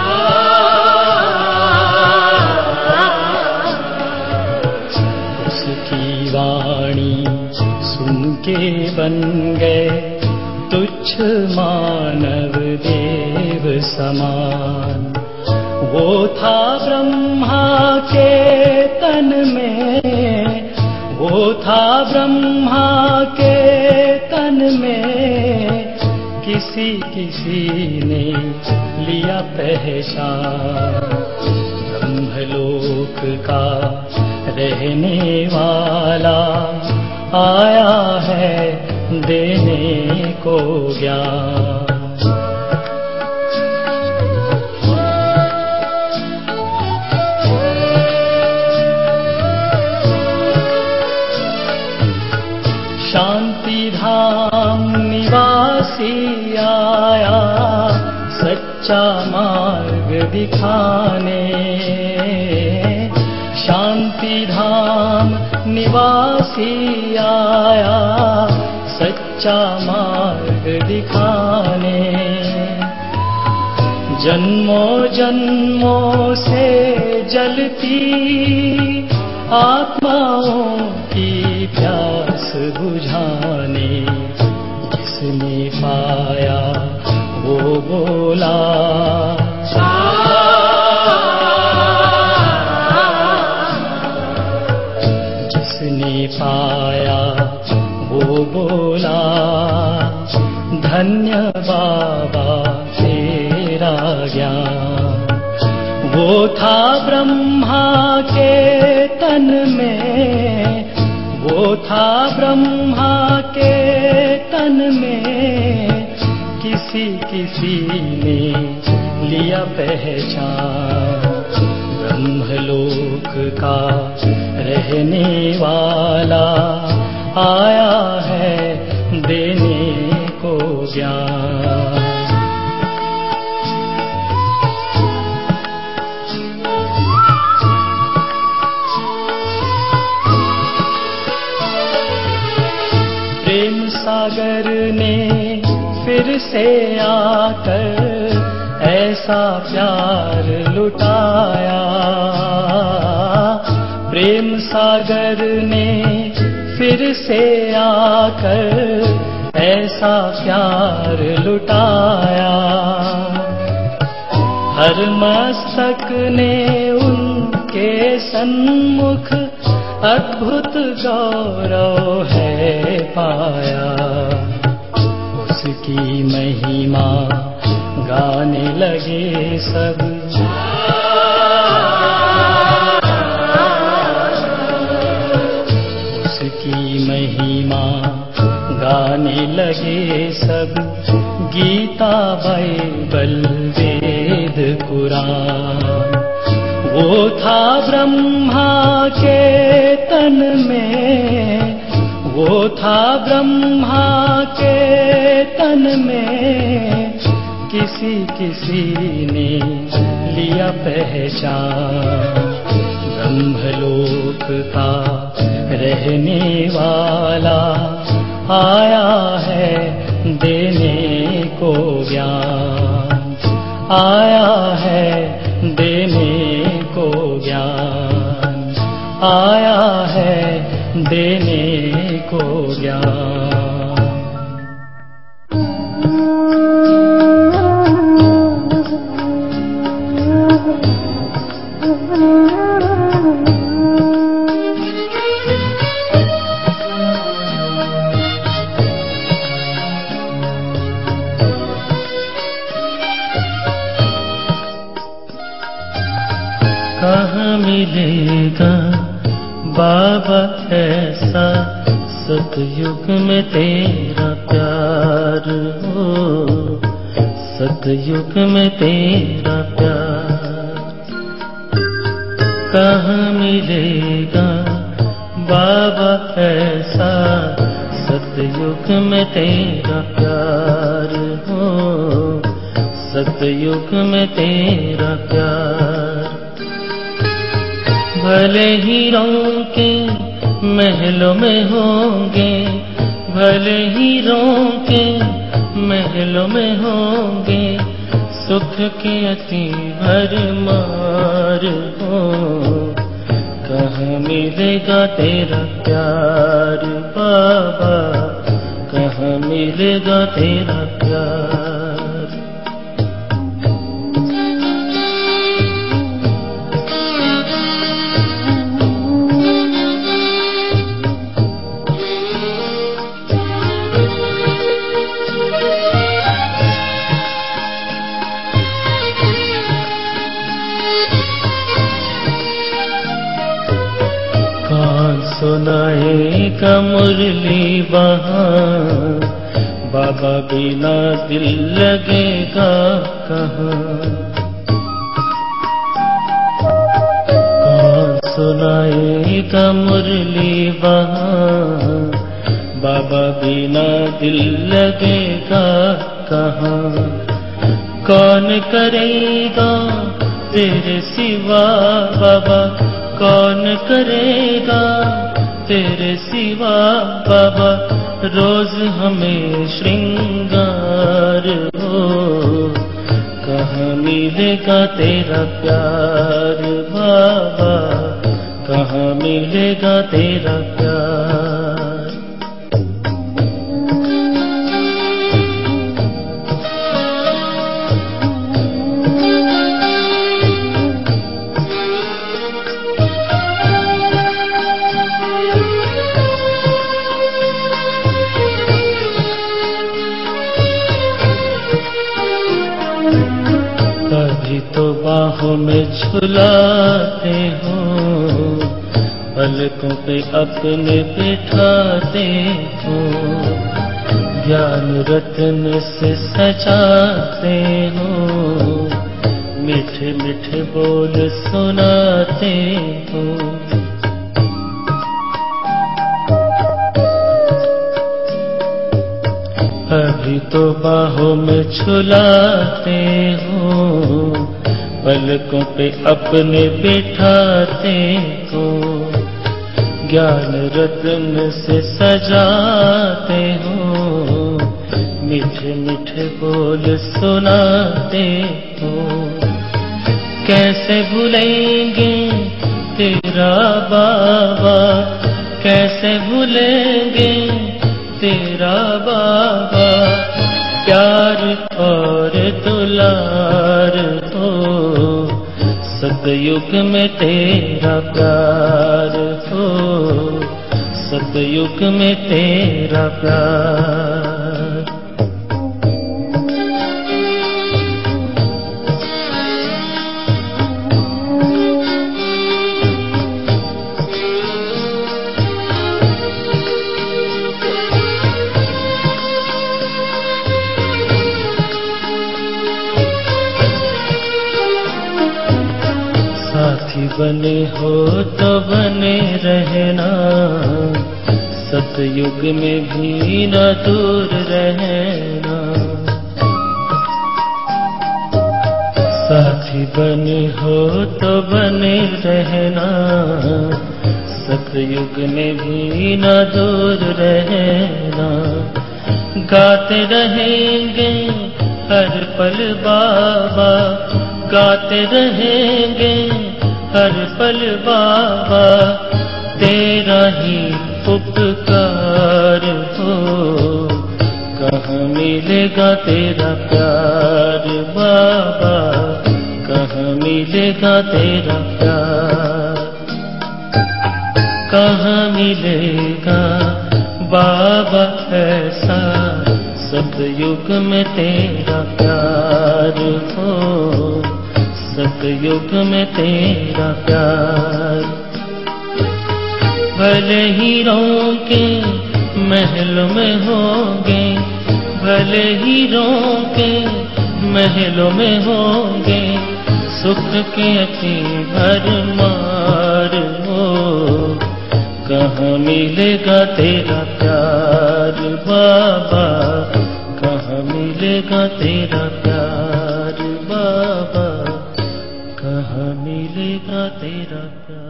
उसकी वाणी सुन के बन गए तुच्छ मानव देव समान। वो था ब्रह्मा के तन में, वो था ब्रह्मा के तन में, किसी किसी ने लिया पहचान। ब्रह्मलोक का रहने वाला आया है देने को ज्ञान। शांति धाम निवासी आया सच्चा मार्ग दिखाने। शांति धाम निवासी आया सच्चा मार्ग दिखाने। जन्मों जन्मों से जलती आत्माओं की प्यास बुझाने। जिसने पाया वो बोला जिसने पाया वो बोला धन्य बाबा तेरा ज्ञान। वो था ब्रह्मा के तन में, वो था ब्रह्मा के तन में, किसी किसी ने लिया पहचान। ब्रह्मलोक का रहने वाला आया है देने को ज्ञान। सागर ने फिर से आकर ऐसा प्यार लुटाया। प्रेम सागर ने फिर से आकर ऐसा प्यार लुटाया। हर मस्तक ने उनके सन्मुख अद्भुत गौरव है पाया। उसकी महिमा गाने लगे सब। उसकी महिमा गाने लगे सब। गीता बाइबल वेद कुरान। वो था ब्रह्मा के तन में, वो था ब्रह्मा के तन में। किसी किसी ने लिया पहचान। ब्रह्मलोक का रहने वाला आया है देने को ज्ञान। आया है देने को ज्ञान। आया है देने को ज्ञान। कहाँ मिलेगा बाबा ऐसा सतयुग में तेरा प्यार हो। सतयुग में तेरा प्यार कहाँ मिलेगा बाबा ऐसा सतयुग में तेरा प्यार हो। सतयुग में तेरा प्यार। भले हीरों के महलों में होंगे, भले हीरों के महलों में होंगे, सुख के अति भरमार हो। कहाँ मिलेगा तेरा प्यार बाबा, कहाँ मिलेगा तेरा प्यार। सुनाएगा मुरली वहाँ, बाबा बिना दिल लगेगा कहाँ। कौन सुनाएगा मुरली वहाँ, बाबा बिना दिल लगेगा कहाँ। कौन करेगा तेरे सिवा बाबा, कौन करेगा तेरे सिवा बाबा, रोज हमें श्रृंगार हो। कहाँ मिलेगा तेरा प्यार बाबा, कहाँ मिलेगा तेरा प्यार। कभी तो बाहों में झुलाते हो, पलकों पे अपने बिठाते हो, ज्ञान रत्न से सजाते हो, मीठे मीठे बोल सुनाते हो। अभी तो बाहों में झुलाते हो, पलकों पे अपने बिठाते हो, ज्ञान रत्न से सजाते हो, मीठे मीठे बोल सुनाते हो। कैसे भूलेंगे तेरा बाबा, कैसे भूलेंगे तेरा बाबा। प्यार और दुलार हो, सतयुग में तेरा प्यार हो, सतयुग में तेरा प्यार। साथी बने हो तो बने रहना, सतयुग में भी न दूर रहना। साथी बने हो तो बने रहना, सतयुग में भी न दूर रहना। गाते रहेंगे हर पल बाबा, गाते रहेंगे हर पल बाबा। तेरा ही उपकार हो, कहाँ मिलेगा तेरा प्यार बाबा, कहाँ मिलेगा तेरा प्यार। कहाँ मिलेगा बाबा ऐसा, सतयुग में तेरा प्यार हो, सतयुग में तेरा प्यार। भले हीरों के महलों में होंगे, भले हीरों के महलों में होंगे, सुख के अति भरमार हो। कहाँ मिलेगा तेरा प्यार बाबा, कहाँ मिलेगा तेरा प्यार बाबा, कहाँ मिलेगा तेरा प्यार।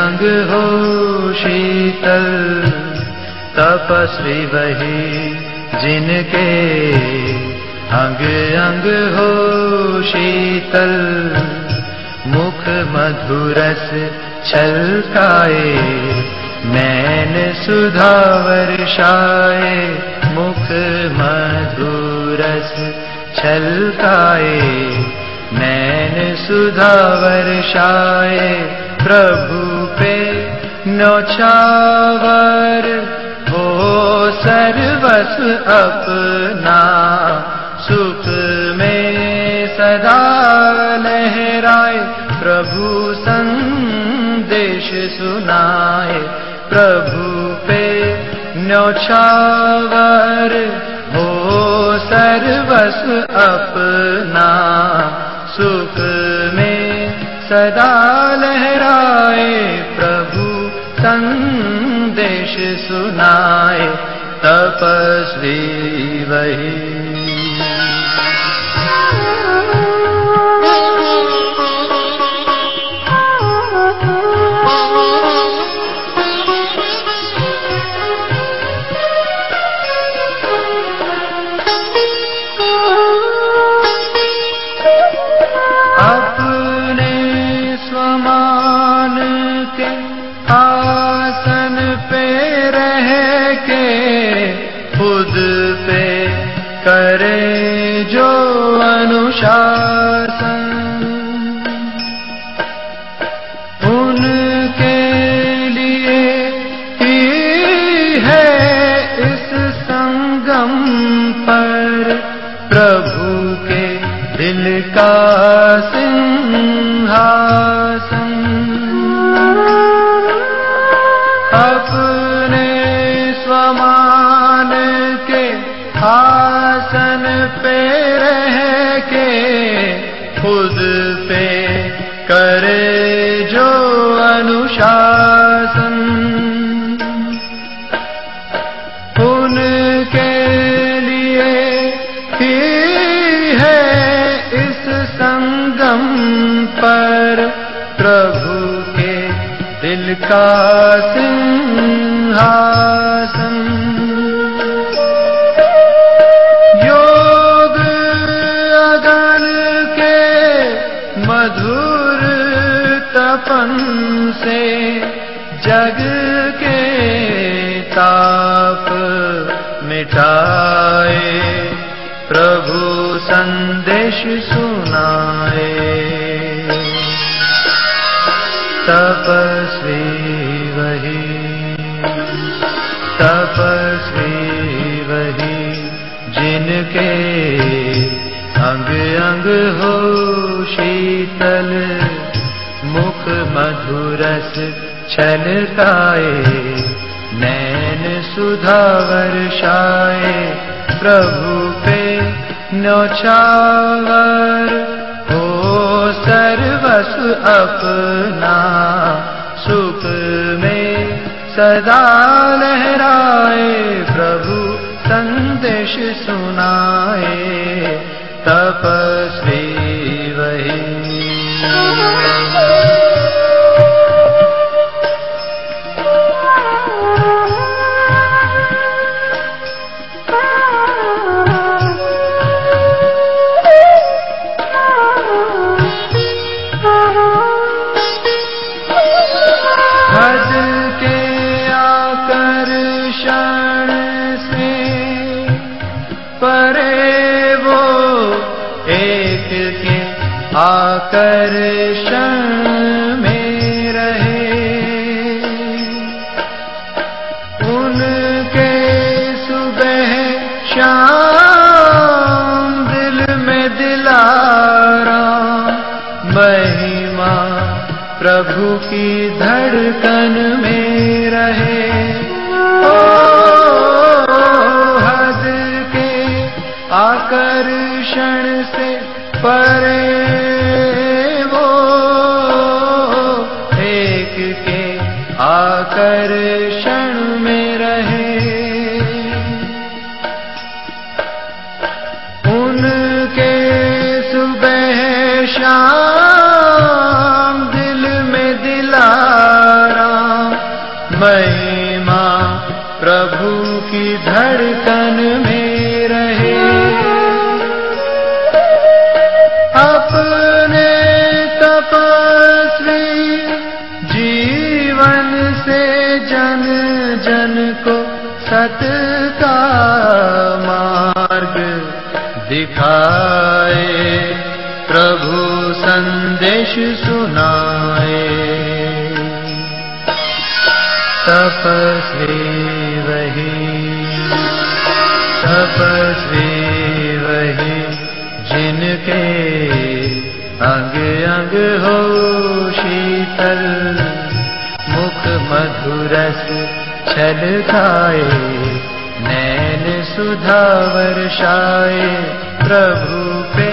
अंग हो शीतल, तपस्वी वही जिनके अंग अंग हो शीतल। मुख मधुरस छलकाए, नैन सुधा वर्षाए। मुख मधुरस छलकाए, नैन सुधा वर्षाए। प्रभु पे न्योछावर हो सर्वस्व अपना, सुख में सदा लहराए। प्रभु संदेश सुनाए, प्रभु पे न्योछावर हो सर्वस्व अपना, सुख में सदा लहराए। प्रभु संदेश सुनाए, तपस्वी वही। अपने स्वमान के आसन पे रह के, खुद पे करे जो अनुशासन। उनके लिए ही है इस संगम पर प्रभु के दिल का सिंहासन। अपने स्वमान के आसन पे रह के, खुद पे करे जो अनुशासन। उनके लिए ही है इस संगम पर प्रभु के दिल का सिंहासन। योग अगन के मधुर तपन से जग के ताप मिटाए। प्रभु संदेश सुनाए, तपस्वी वही, तपस्वी वही जिनके अंग अंग हो शीतल। मुख मधुरस छलकाए, नैन सुधा वर्षाए। प्रभु पे न्योछावर हो सर्वस्व अपना, सुख में सदा लहराए। प्रभु संदेश सुनाए, तपस्वी वही। हद के आकर्षण से परे वो एक के आकर्षण में रहे। उनके सुबह शाम दिल में दिलारा, महिमा प्रभु की धड़कन में रहे। ओ हद के आकर्षण से परे वो एक के आकर्षण में रहे। उनके सुबह शाम दिल में दिलारा, महिमा प्रभु की धड़कन में रहे। अपने तपस्वी जीवन से जन जन को सत्य का मार्ग दिखाए, प्रभु संदेश सुनाए। तपस्वी वही जिनके अंग अंग हो शीतल, मुख मधुरस छलकाए, नैन सुधा वर्षाए। प्रभु पे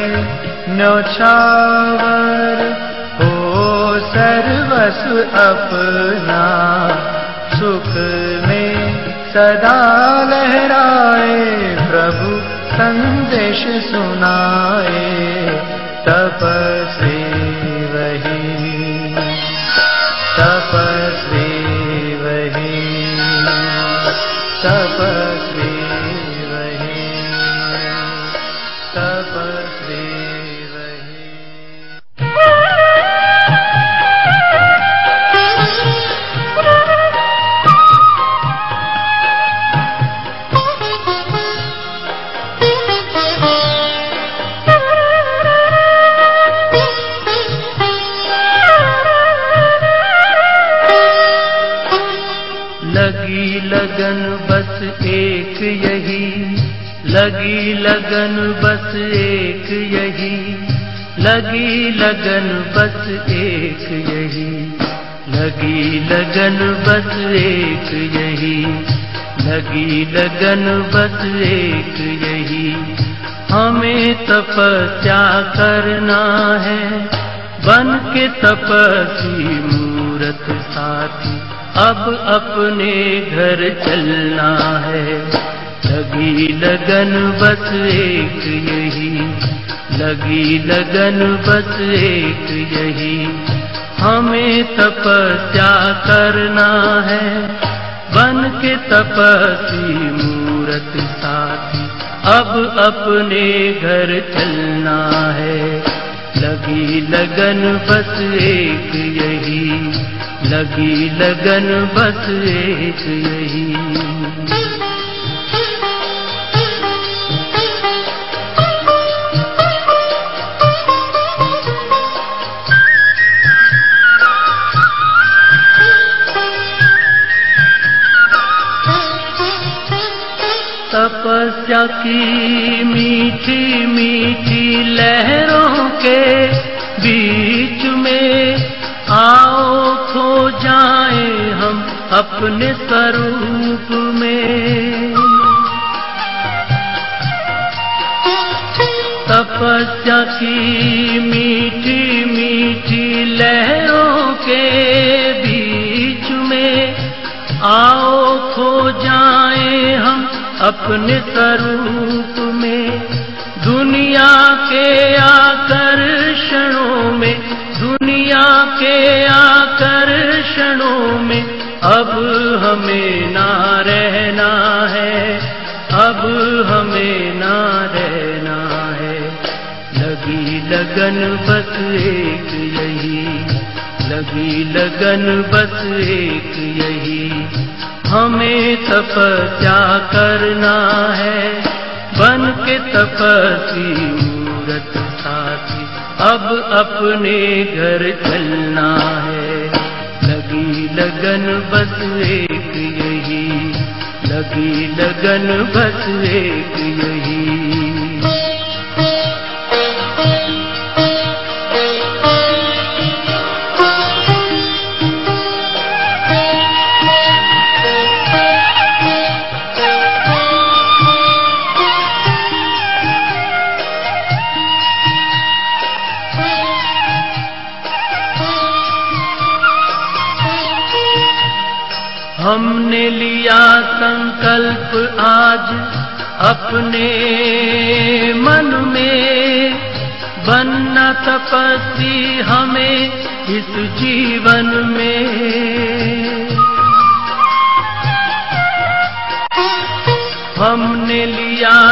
न्योछावर हो सर्वस्व अपना, सुख में सदा लहराए, प्रभु संदेश सुनाए। तपस्वी वही, तपस्वी वही, तपस्वी वही, तपस्वी वही। लगी लगन बस एक यही, लगी लगन बस एक यही, लगी लगन बस एक यही, लगी लगन बस एक यही, लगी लगन बस एक यही। हमें तपस्या करना है, बन के तपस्वी मूरत साथी, अब अपने घर चलना है। लगी लगन बस एक यही, लगी लगन बस एक यही। हमें तपस्या करना है, बन के तपस्वी मूरत साथी, अब अपने घर चलना है। लगी लगन बस एक यही, लगी लगन बस एक यही। तपस्या की मीठी मीठी लहरों के बीच में आओ खो जाए हम अपने स्वरूप में। तपस्या की मीठी मीठी लहरों के बीच में आओ खो जाए हम अपने स्वरूप में। दुनिया के आकर्षणों में, दुनिया के आकर्षणों में अब हमें ना रहना है, अब हमें ना रहना है। लगी लगन बस एक यही, लगी लगन बस एक यही। हमें तपस्या करना है, बन के तपस्वी मूरत साथी, अब अपने घर चलना है। लगी लगन बस एक यही, लगी लगन बस एक यही। हमने लिया संकल्प आज अपने मन में, बनना तपस्वी हमें इस जीवन में।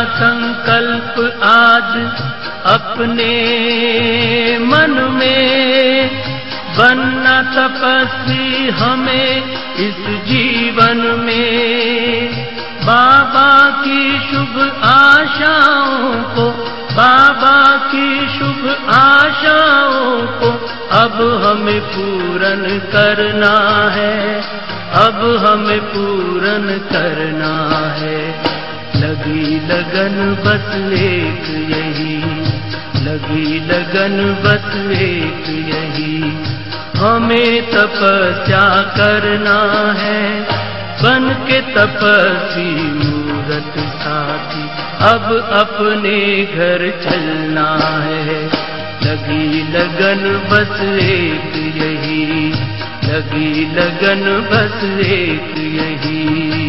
संकल्प आज अपने मन में, बनना तपस्वी हमें इस जीवन में। बाबा की शुभ आशाओं को, बाबा की शुभ आशाओं को अब हमें पूर्ण करना है, अब हमें पूर्ण करना है। लगी लगन बस एक यही, लगी लगन बस एक यही, हमें तपस्या करना है। बन के तपस्वी मूरत साथी अब अपने घर चलना है। लगी लगन बस एक यही, लगी लगन बस एक यही।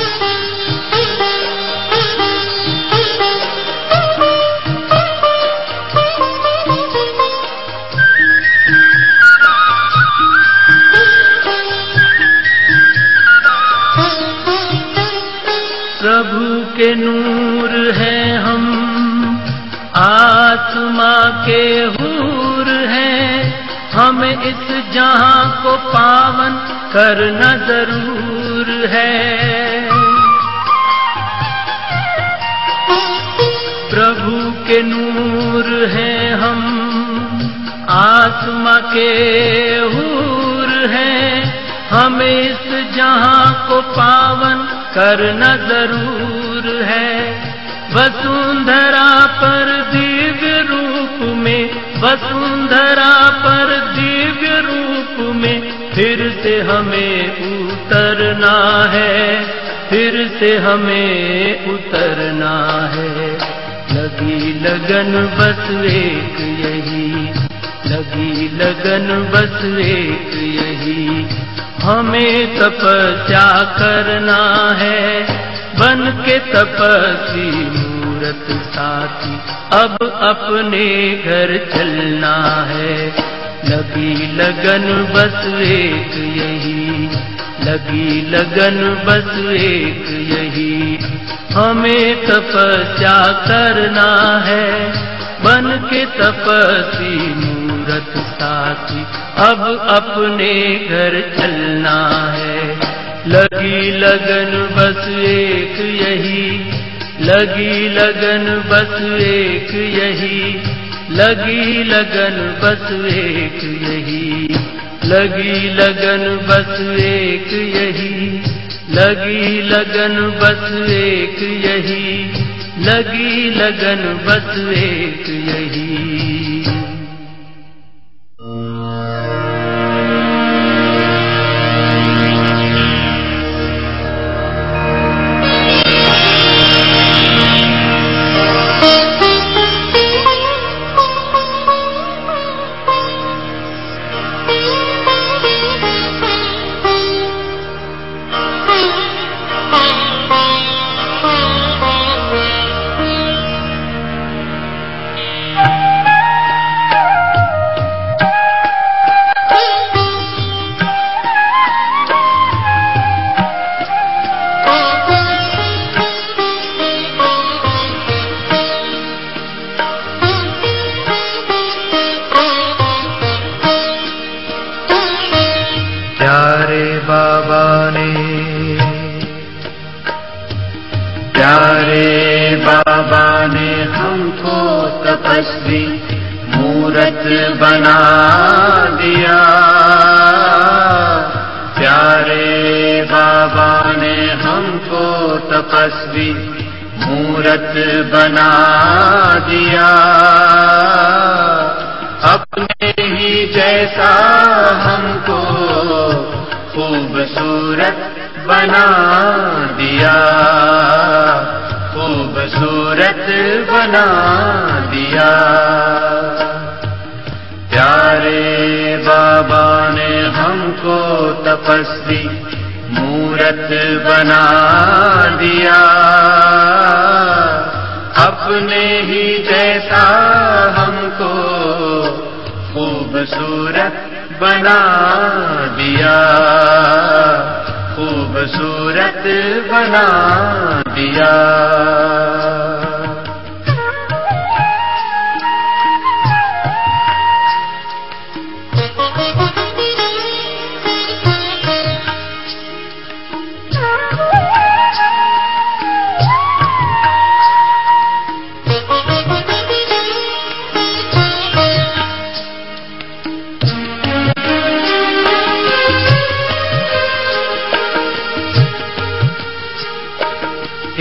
प्रभु के नूर हैं हम, आत्मा के हूर हैं, हमें इस जहां को पावन करना जरूर है। प्रभु के नूर हैं हम, आत्मा के हूर हैं, हमें इस जहां को पावन करना जरूर है। वसुंधरा पर दिव्य रूप में, वसुंधरा पर दिव्य रूप में फिर से हमें उतरना है, फिर से हमें उतरना है। लगी लगन बस एक यही, लगी लगन बस एक यही, हमें तपस्या करना है। बन के तपस्वी मूरत साथी अब अपने घर चलना है। लगी लगन बस एक यही, लगी लगन बस एक यही, हमें तपस्या करना है। बन के तपस्वी मूरत साथी अब अपने घर चलना है। लगी लगन बस एक यही, लगी लगन बस एक यही, लगी लगन बस एक यही, लगी लगन बस एक यही, लगी लगन बस एक यही, लगी लगन बस एक यही। प्यारे बाबा ने हमको तपस्वी मूरत बना दिया। प्यारे बाबा ने हमको तपस्वी मूरत बना दिया। अपने ही जैसा हमको खूबसूरत बना दिया, खूबसूरत बना दिया। प्यारे बाबा ने हमको तपस्वी मूरत बना दिया। अपने ही जैसा हमको खूबसूरत बना दिया, खूबसूरत बना दिया।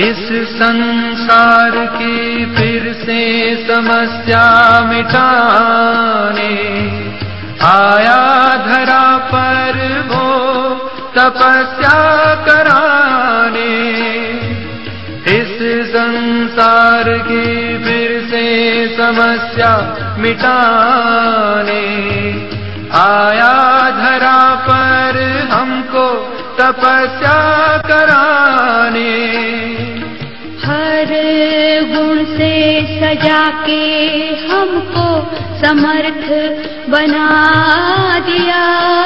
इस संसार की फिर से समस्या मिटाने आया धरा पर वो तपस्या कराने। इस संसार की फिर से समस्या मिटाने आया धरा पर हमको तपस्या कराने। हर गुण से सजा के हमको समर्थ बना दिया।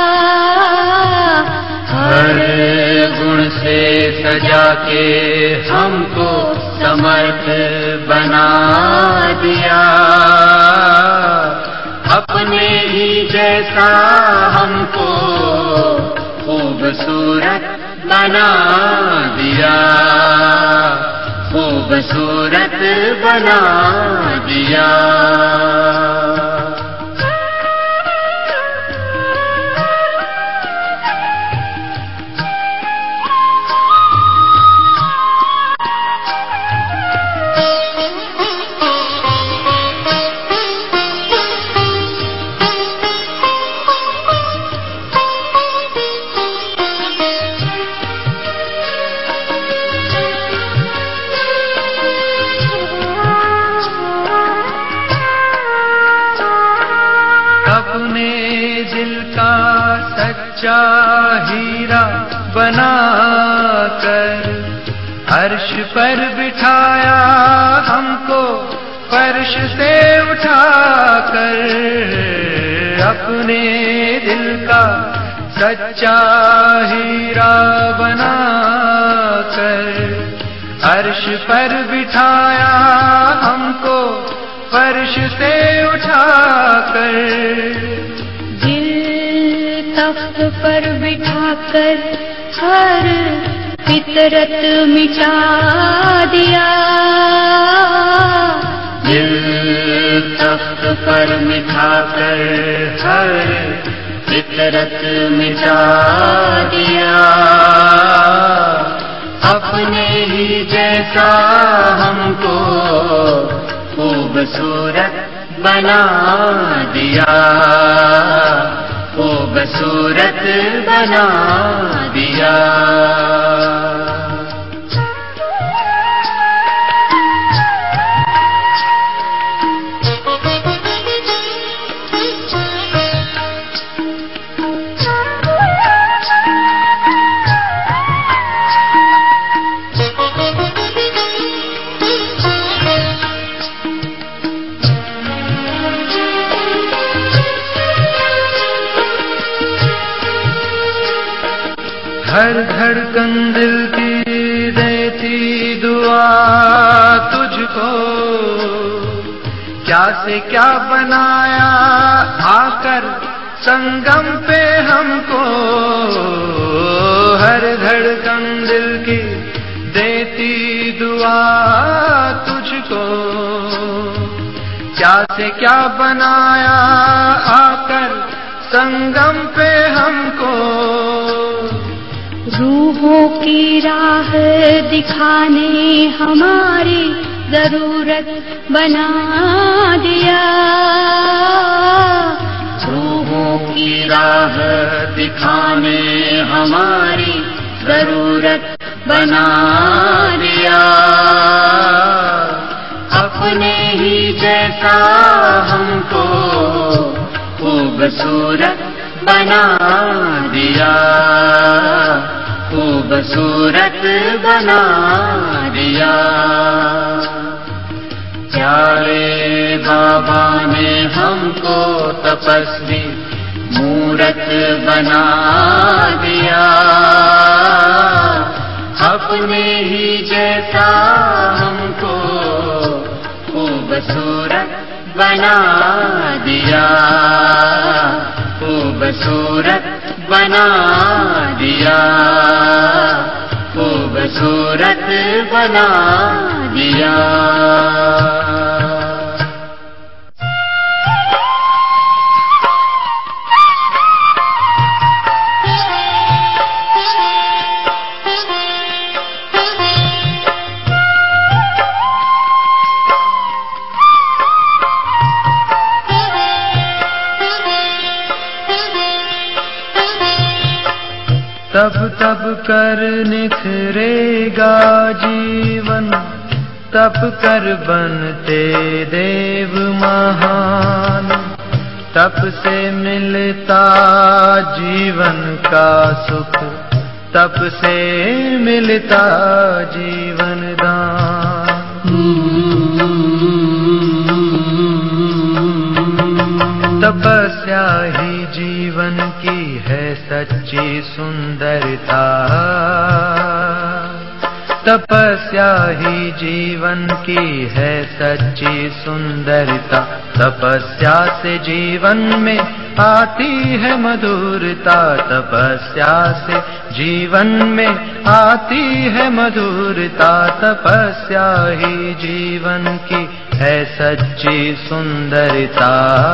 हर गुण से सजा के हमको समर्थ बना दिया। अपने ही जैसा हमको खूबसूरत बना दिया। खूबसूरत बना दिया। अपने दिल का सच्चा हीरा बनाकर अर्श पर बिठाया हमको फर्श से उठाकर। अपने दिल का सच्चा हीरा बनाकर अर्श पर बिठाया हमको फर्श से उठाकर। दिल तख्त पर बिठाकर हर फितरत मिटा दिया। दिल तख्त पर बिठाकर हर फितरत मिटा दिया। अपने ही जैसा हमको खूबसूरत बना दिया। खूबसूरत बना दिया। हर धड़कन दिल की देती दुआ तुझको। क्या से क्या बनाया आकर संगम पे हमको। हर धड़कन दिल की देती दुआ तुझको। क्या से क्या बनाया आकर संगम पे हमको। रूहों की राह दिखाने हमारी जरूरत बना दिया। रूहों की राह दिखाने हमारी जरूरत बना दिया। अपने ही जैसा हमको खूबसूरत बना दिया। खूबसूरत बना दिया। प्यारे बाबा ने हमको तपस्वी मूरत बना दिया। अपने ही जैसा हमको खूबसूरत बना दिया। खूबसूरत बना दिया। खूबसूरत बना दिया। तब तब कर निखरेगा जीवन, तप कर बनते देव महान। तप से मिलता जीवन का सुख, तप से मिलता जीवन दान। तपस्या ही जीवन की है सच्ची सुंदरता, तपस्या ही जीवन की है सच्ची सुंदरता। तपस्या से जीवन में आती है मधुरता, तपस्या से जीवन में आती है मधुरता। तपस्या ही जीवन की है सच्ची सुंदरता।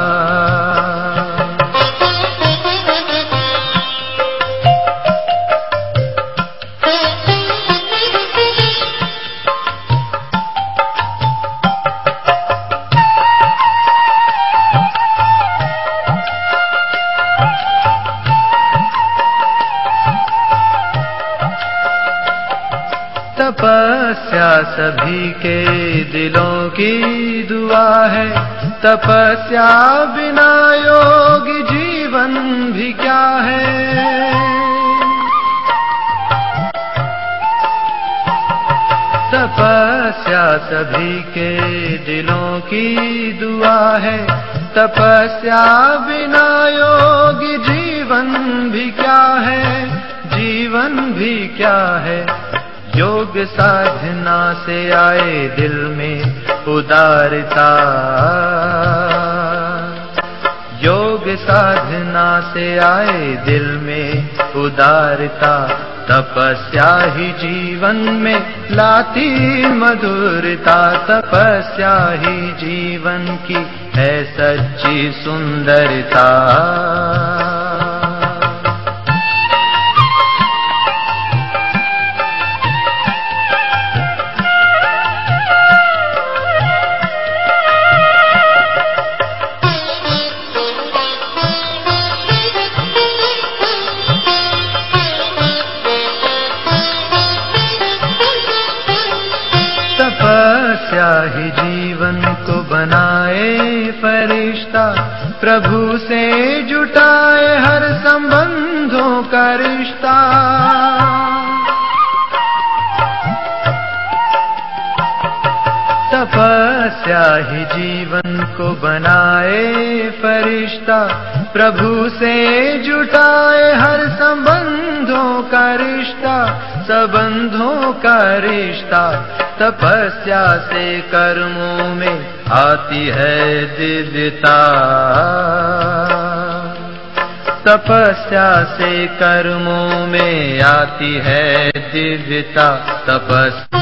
तपस्या सभी के दिलों की दुआ है, तपस्या बिना योग जीवन भी क्या है। तपस्या सभी के दिलों की दुआ है, तपस्या बिना योग जीवन भी क्या है, जीवन भी क्या है। योग साधना से आए दिल में उदारता, योग साधना से आए दिल में उदारता। तपस्या ही जीवन में लाती मधुरता, तपस्या ही जीवन की है सच्ची सुंदरता। तपस्या ही जीवन को बनाए फरिश्ता, प्रभु से जुटाए हर संबंधों का रिश्ता। तपस्या ही जीवन को बनाए फरिश्ता, प्रभु से जुटाए हर संबंधों का रिश्ता, संबंधों का रिश्ता। तपस्या से कर्मों में आती है दिव्यता, तपस्या से कर्मों में आती है दिव्यता। तपस्या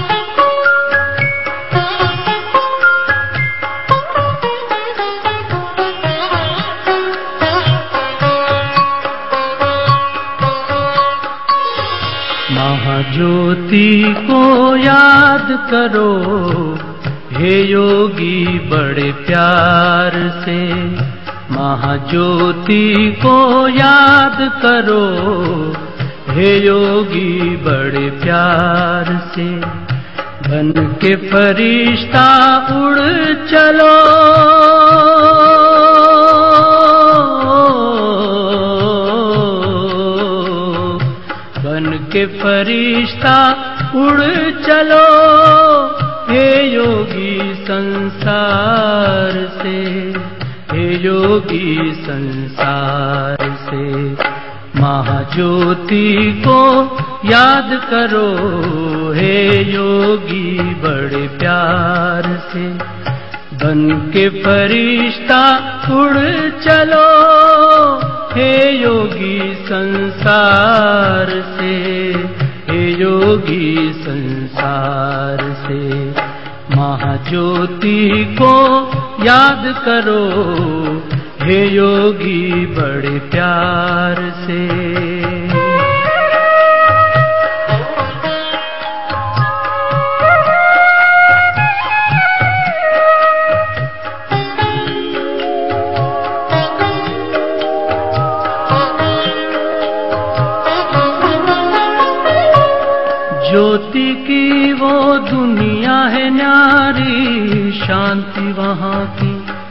महाज्योति को याद करो हे योगी बड़े प्यार से, महाज्योति को याद करो हे योगी बड़े प्यार से। बन के फरिश्ता उड़ चलो, के फरिश्ता उड़ चलो हे योगी संसार से, हे योगी संसार से। महाज्योति को याद करो हे योगी बड़े प्यार से। बन के फरिश्ता उड़ चलो हे योगी संसार से, हे योगी संसार से। महाज्योति को याद करो हे योगी बड़े प्यार से।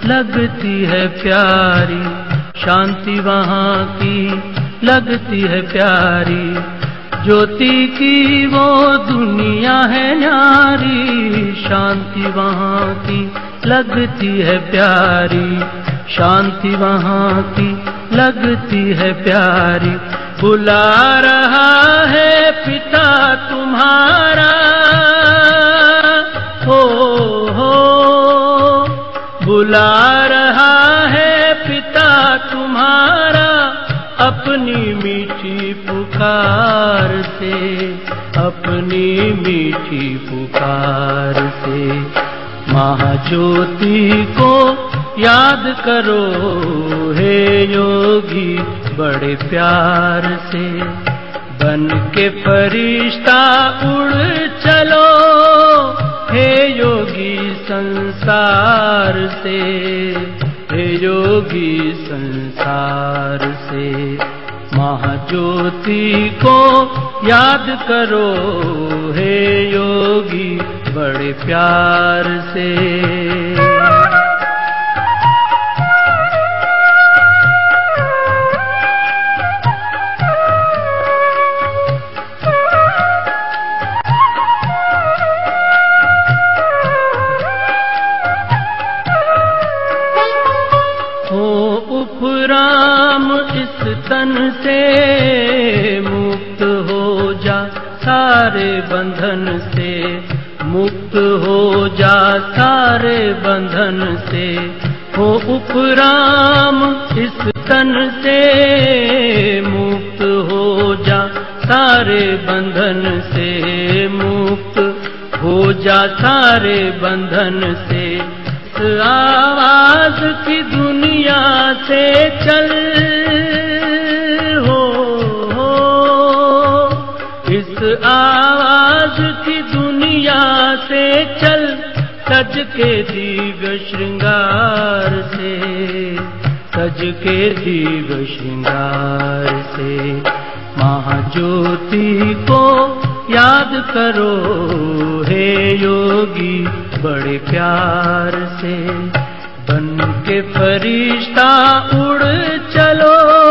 लगती है प्यारी, शांति वहाँ की लगती है प्यारी। ज्योति की वो दुनिया है न्यारी, शांति वहाँ की लगती है प्यारी, शांति वहाँ की लगती है प्यारी। बुला रहा है पिता तुम्हारा, हो बुला रहा है पिता तुम्हारा, अपनी मीठी पुकार से, अपनी मीठी पुकार से। महाज्योति को याद करो हे योगी बड़े प्यार से। बन के फरिश्ता उड़ चलो हे योगी संसार से, हे योगी संसार से। महाज्योति को याद करो हे योगी बड़े प्यार से। उपराम इस तन से मुक्त हो जा, सारे बंधन से मुक्त हो जा, सारे बंधन से। हो उपराम इस तन से मुक्त हो जा, सारे बंधन से मुक्त हो जा, सारे बंधन से। इस आवाज की दुनिया से चल, हो इस आवाज की दुनिया से चल, सज के दिव्य श्रृंगार से, सज के दिव्य श्रृंगार से। महाज्योति को याद करो हे योगी बड़े प्यार से। बन के फरिश्ता उड़ चलो,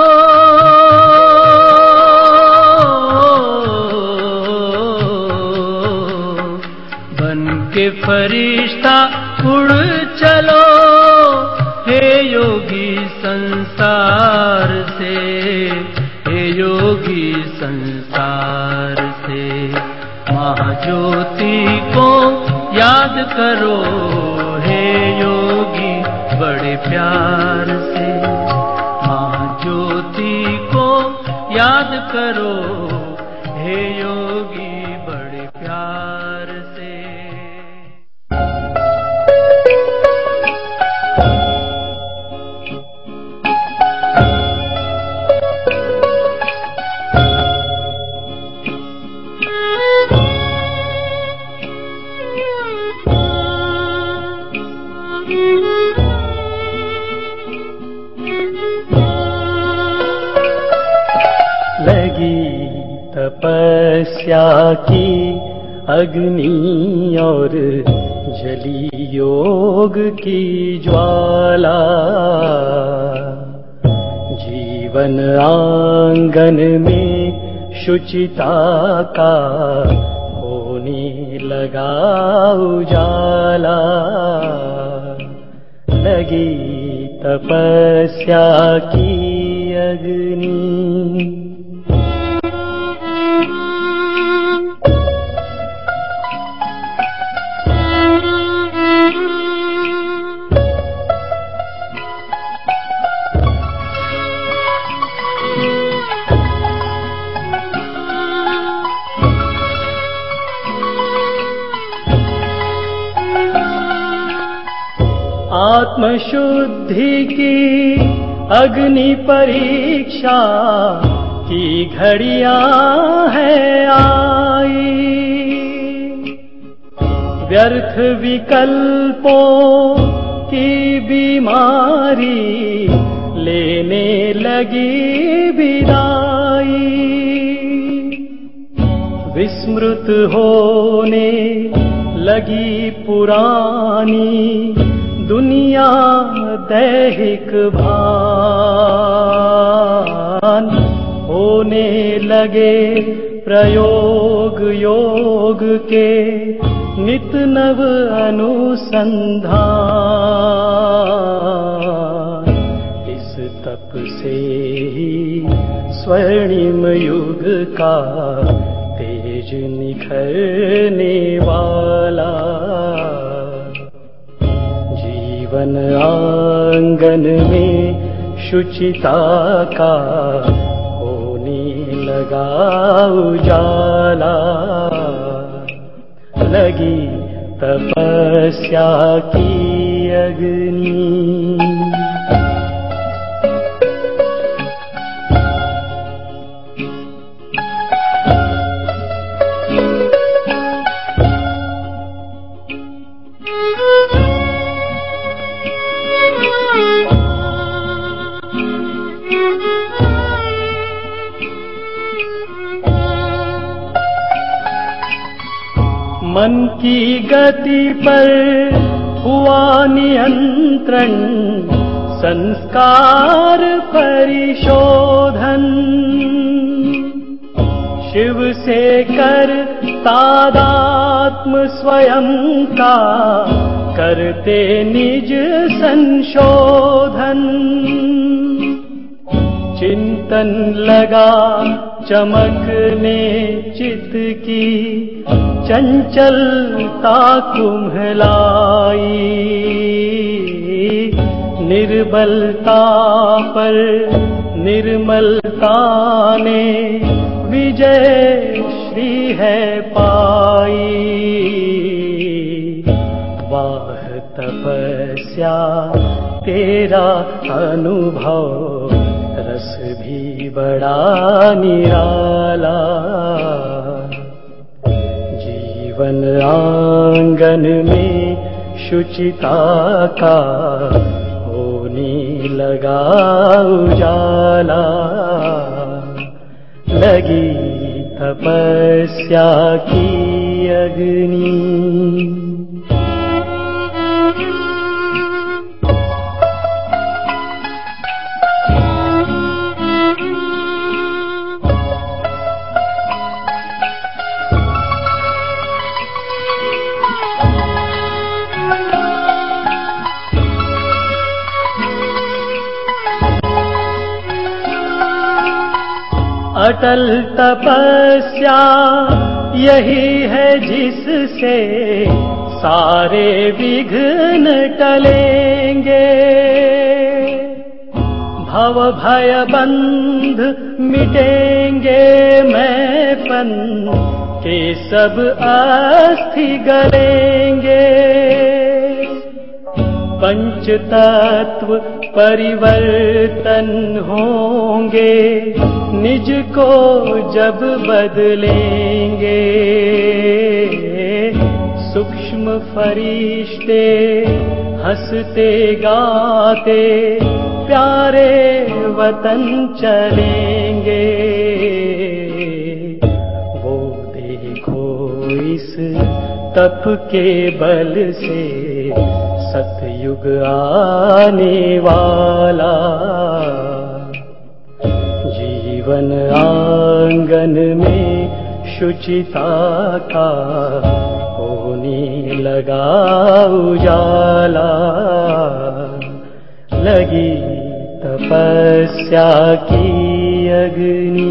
बन के फरिश्ता उड़ चलो हे योगी संसार से, हे योगी संसार से। महाज्योति को याद करो हे योगी बड़े प्यार से। महाज्योति को याद करो हे योगी बड़े प्यार से। तपस्या की अग्नि और जली योग की ज्वाला, जीवन आंगन में शुचिता का होने लगा उजाला। लगी तपस्या की अग्नि, आत्मशुद्धि की अग्नि परीक्षा की घड़ियां है आई। व्यर्थ विकल्पों की बीमारी लेने लगी विदाई। विस्मृत होने लगी पुरानी दुनिया दैहिक भान होने लगे प्रयोग योग के नित नव अनुसंधान। इस तप से ही स्वर्णिम युग का तेज निखरने वाला। जीवन आंगन में शुचिता का होने लगा उजाला। लगी तपस्या की अग्नि। मन की गति पर हुआ नियंत्रण, संस्कार परिशोधन। शिव से कर तादात्म स्वयं का, करते निज संशोधन। चिंतन लगा चमकने चित की, चंचलता कुम्हलाई। निर्बलता पर निर्मलता ने विजय श्री है पाई। वाह तपस्या तेरा अनुभव, रस भी बड़ा निराला। जीवन आंगन में शुचिता का होने लगा उजाला। लगी तपस्या की अग्नि। अटल तपस्या यही है जिससे सारे विघ्न टलेंगे। भव भय बंध मिटेंगे, मैंपन के सब अस्थि गलेंगे। पंच तत्व परिवर्तन होंगे, निज को जब बदलेंगे। सूक्ष्म फरिश्ते हंसते गाते प्यारे वतन चलेंगे। वो देखो इस तप के बल से सतयुग आने वाला। जीवन आंगन में शुचिता का होने लगा उजाला। लगी तपस्या की अग्नि।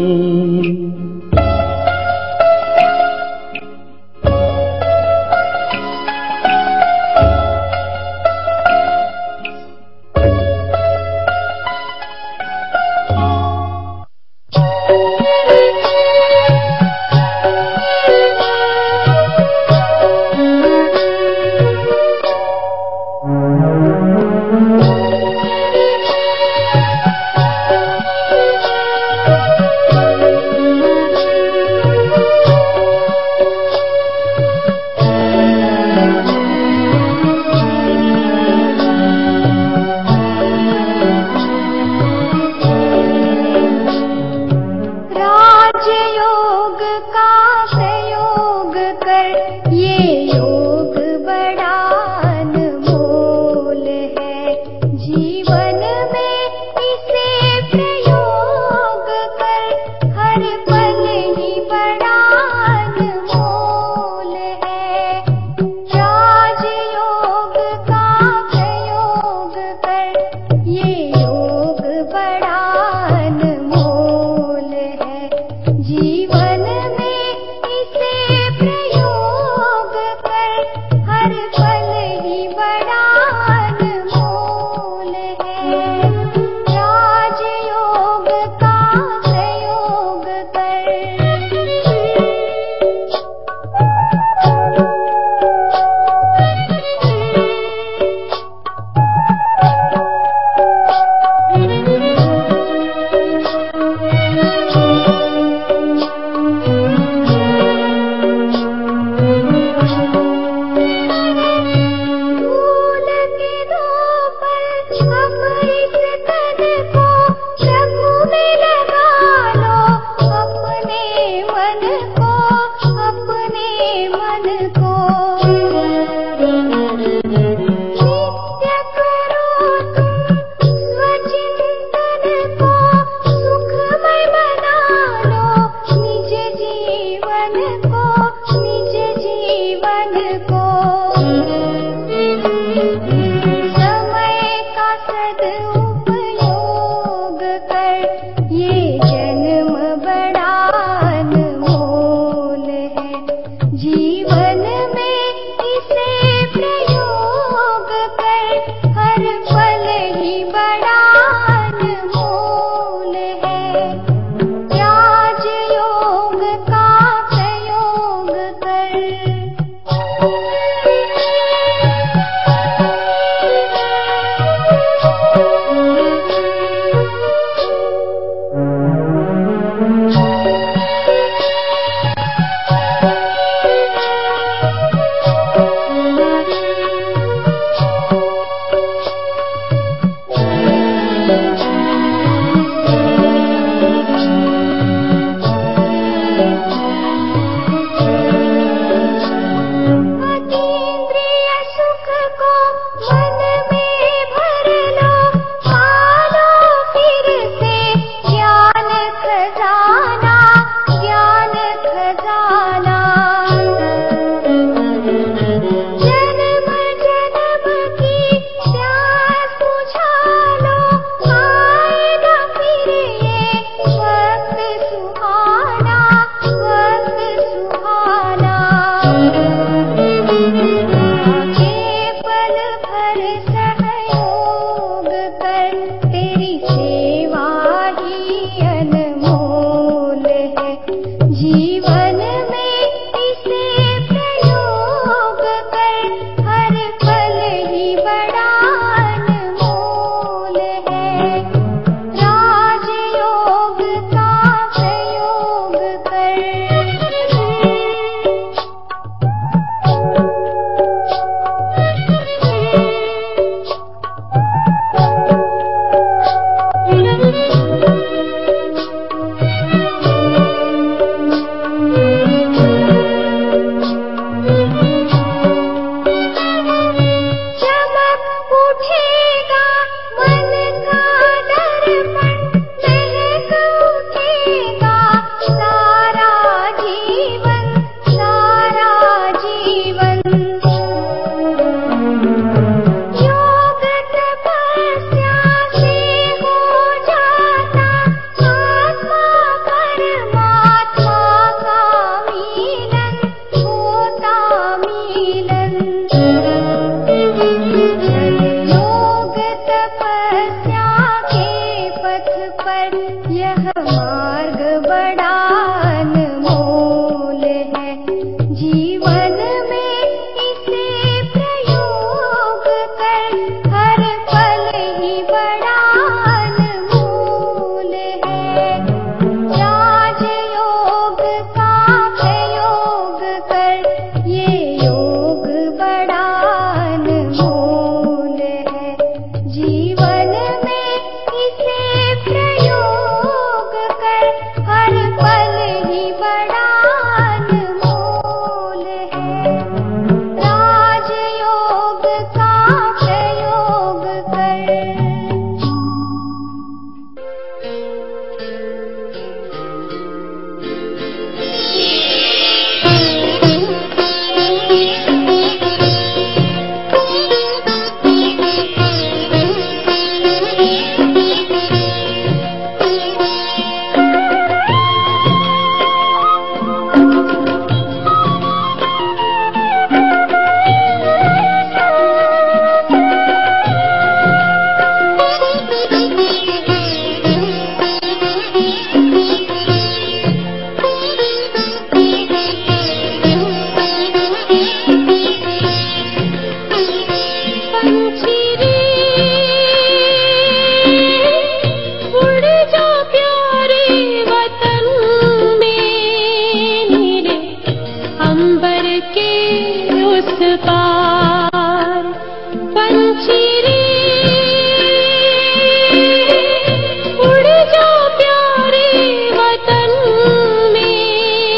उड़ जा प्यारे वतन में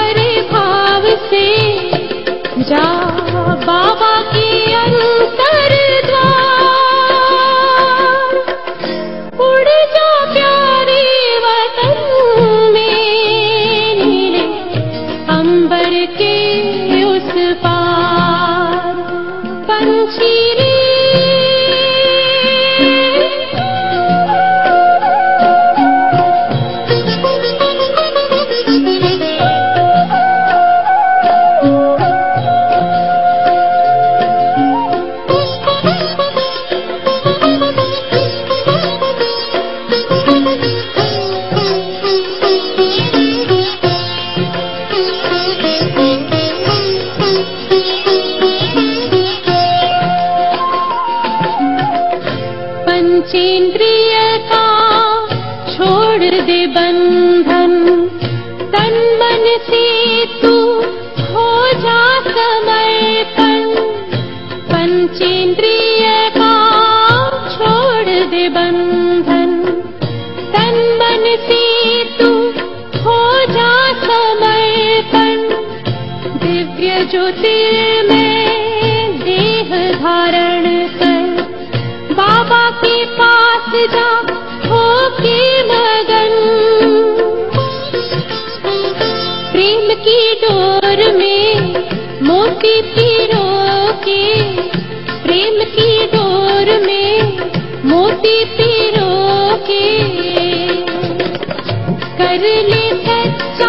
भरे भाव से जा बाबा के अंतर द्वार। उड़ जा प्यारे वतन में नीले अंबर के उस पार। पंछी रे पंचेंद्रिय का छोड़ दे बंधन, तन मन से तू हो जा समर्पण। पंचेंद्रिय का छोड़ दे बंधन, तन मन से तू हो जा समर्पण। दिव्य ज्योति में देह धारण कर बाबा के पास जा होके मगन। प्रेम की डोर में मोती पिरो के, प्रेम की डोर में मोती पिरो के। कर ले सच्चा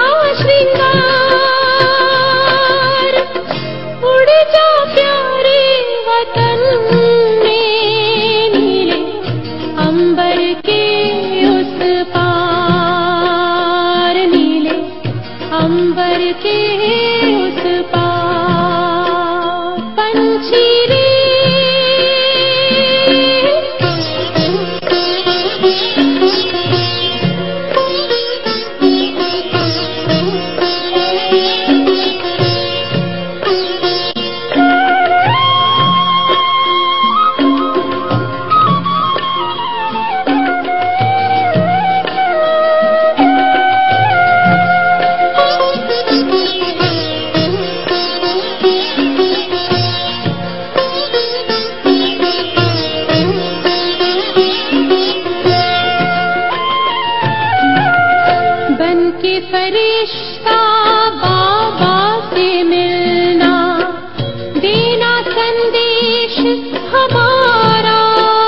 श्रृंगार, उड़ जा प्यारे वतन में नीले अंबर के उस पार। नीले अंबर के उस पार। पंछी रे बन के फरिश्ता बाबा से मिलना, देना संदेश हमारा।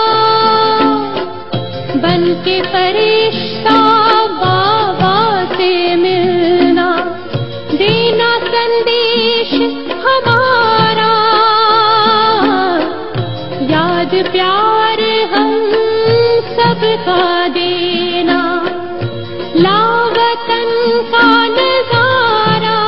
बन के फरिश्ता बाबा से मिलना, देना संदेश हमारा। याद प्यार हम सबका देना, लावतन का नजारा।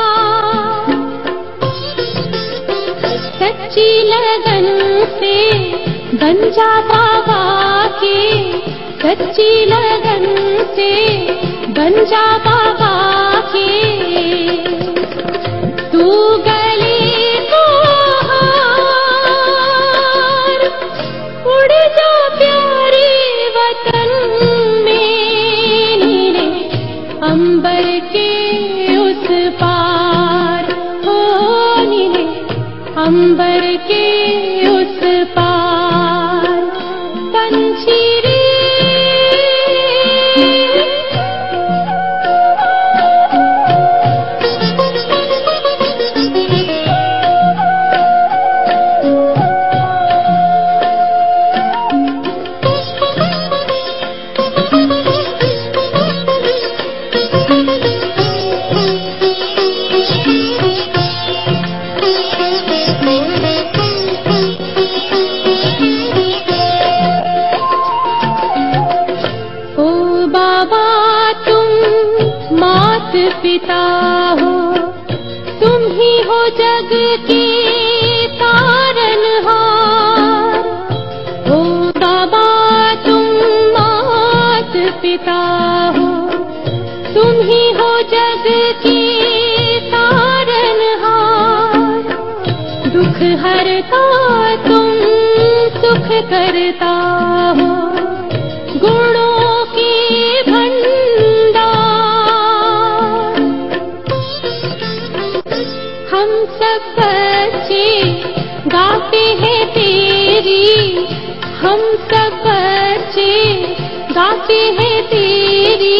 सच्ची लगन से बन जा बाबा के, सच्ची लगन से बन जा बाबा के। तू गले को हार, उड़ जा प्यारे वतन में नीले अंबर के उस पार। हो नीले अंबर के उस पार। पंछी रे पिता हो, तुम ही हो जग के तारनहार। हो बाबा तुम मात पिता हो, तुम ही हो जग के तारनहार। दुख हरता तुम सुख करता हो, गुणों के भंडार। हम सब बच्चे गाते हैं तेरी, हम सब बच्चे गाते हैं तेरी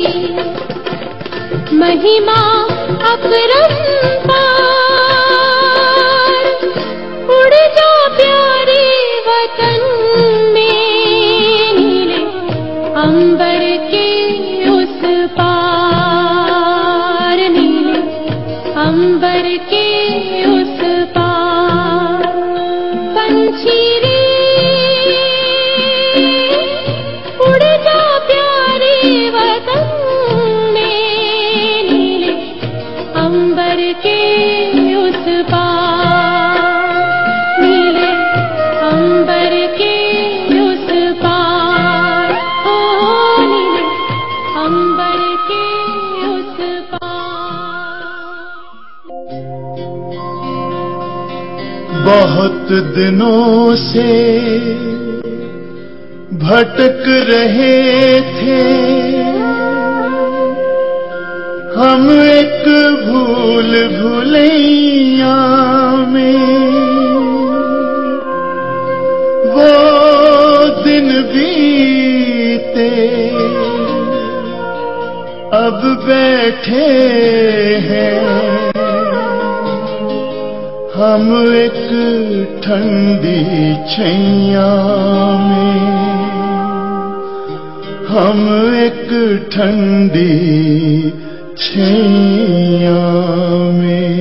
महिमा अपरंपार। उड़ जा प्यारे वतन में, नीले अंबर के उस पार, नीले अंबर के उस पार। पंछी रे उड़ जा प्यारे वतन में, नीले अंबर के उस पार, नीले अंबर के उस पार, ओ नीले अंबर के उस पार। बहुत दिनों से भटक रहे थे हम एक भूल भुलैया में। वो दिन बीते अब बैठे हैं हम एक ठंडी छैया में, हम एक ठंडी छैया में।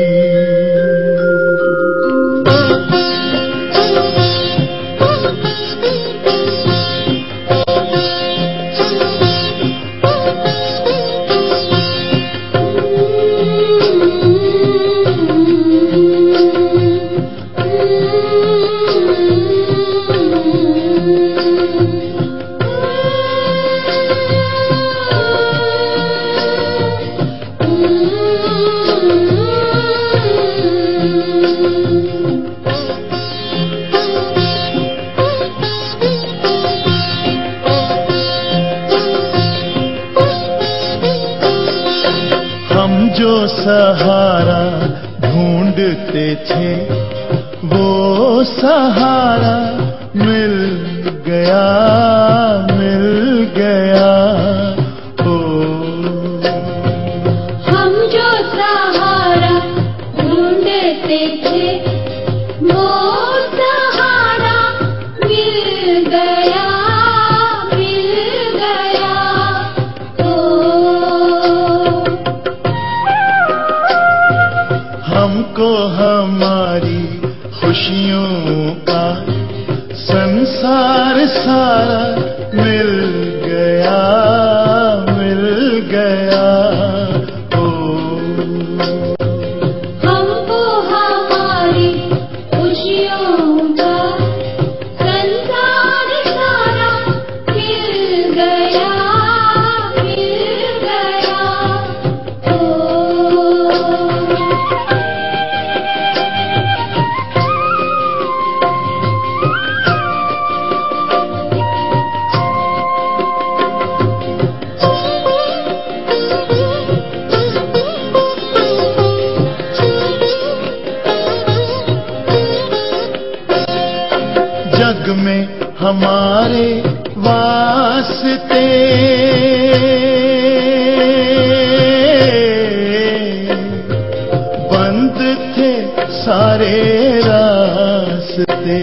जो सहारा ढूंढते थे वो सहारा मिल गया, मिल गया। ओ हम जो सहारा ढूंढते थे वो सहारा मिल गया, मिल गया। ओ हमको हमारी खुशियों का संसार सारा मिल गया, मिल गया। ओ हमको हमारी खुशियों का संसार सारा मिल गया, मिल गया। ओ जग में हमारे वास्ते बंद थे सारे रास्ते।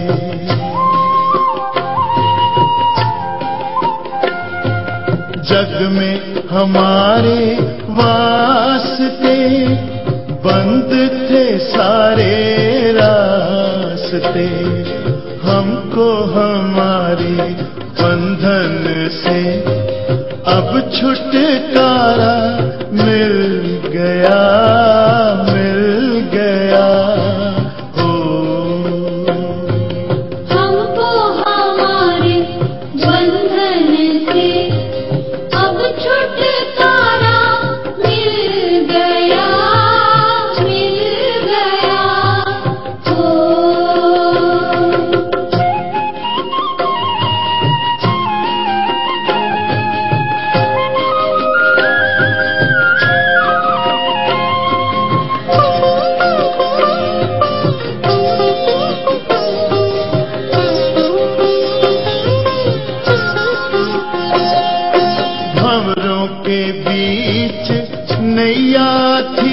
जग में हमारे वास्ते बंद थे सारे रास्ते। हमको हमारी बंधन से अब छुटकारा मिल गया, मिल गया। ओ हमको हमारे बंधन से अब छुटकारा मिल गया, मिल गया। ओ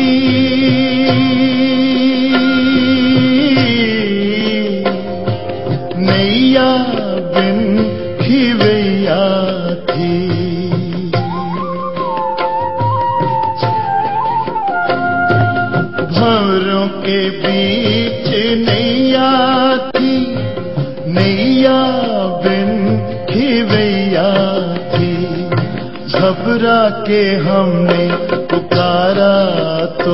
नैया बिन खिवैया थी। भंवरों के बीच नैया थी, नैया बिन खिवैया थी। घबरा के हमने पुकारा तो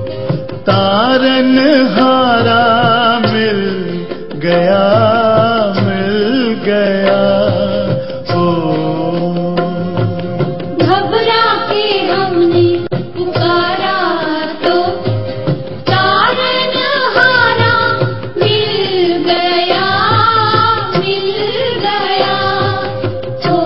तारनहारा मिल गया, मिल गया। ओ घबरा के हमने पुकारा तो तारनहारा मिल गया, मिल गया। ओ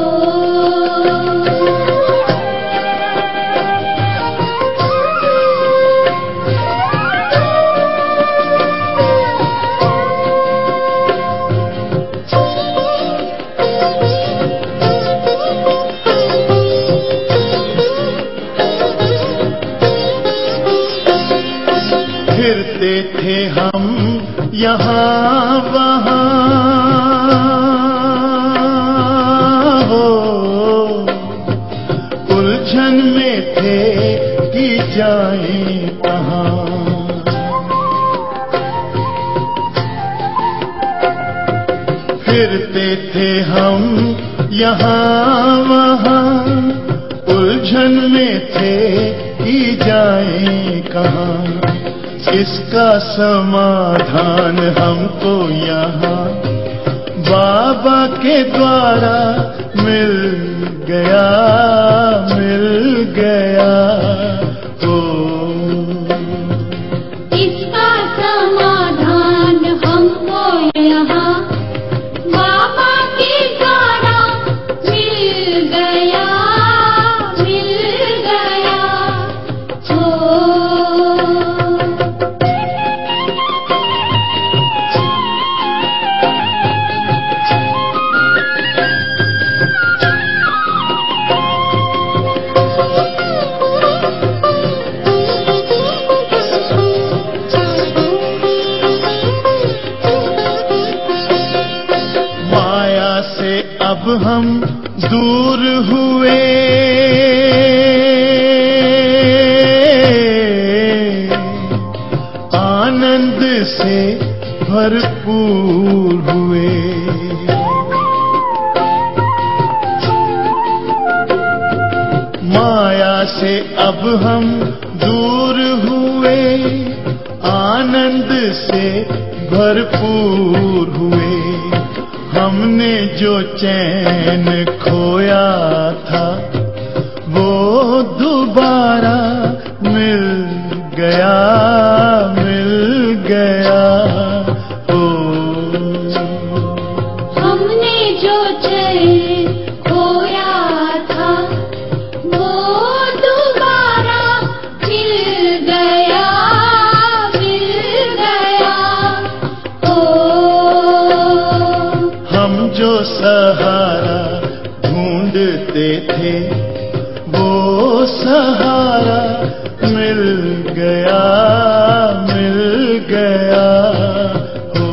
फिरते थे हम यहाँ वहाँ हो, उलझन में थे कि जाएं कहाँ। फिरते थे हम यहाँ वहाँ, उलझन में थे कि जाएं कहाँ। इसका समाधान हमको यहाँ बाबा के द्वारा मिल गया, मिल गया। ओ इसका समाधान हमको यहाँ बाबा के द्वारा मिल गया, मिल गया। ओ माया से अब हम दूर हुए, आनंद से भरपूर हुए। माया से अब हम दूर हुए, आनंद से भरपूर हुए। हमने जो चैन खोया था वो दोबारा मिल गया, मिल गया। ओ हमने जो चैन खोया था वो दोबारा मिल गया, मिल गया। ओ हम जो सहारा ढूंढते थे वो सहारा मिल गया, मिल गया। ओ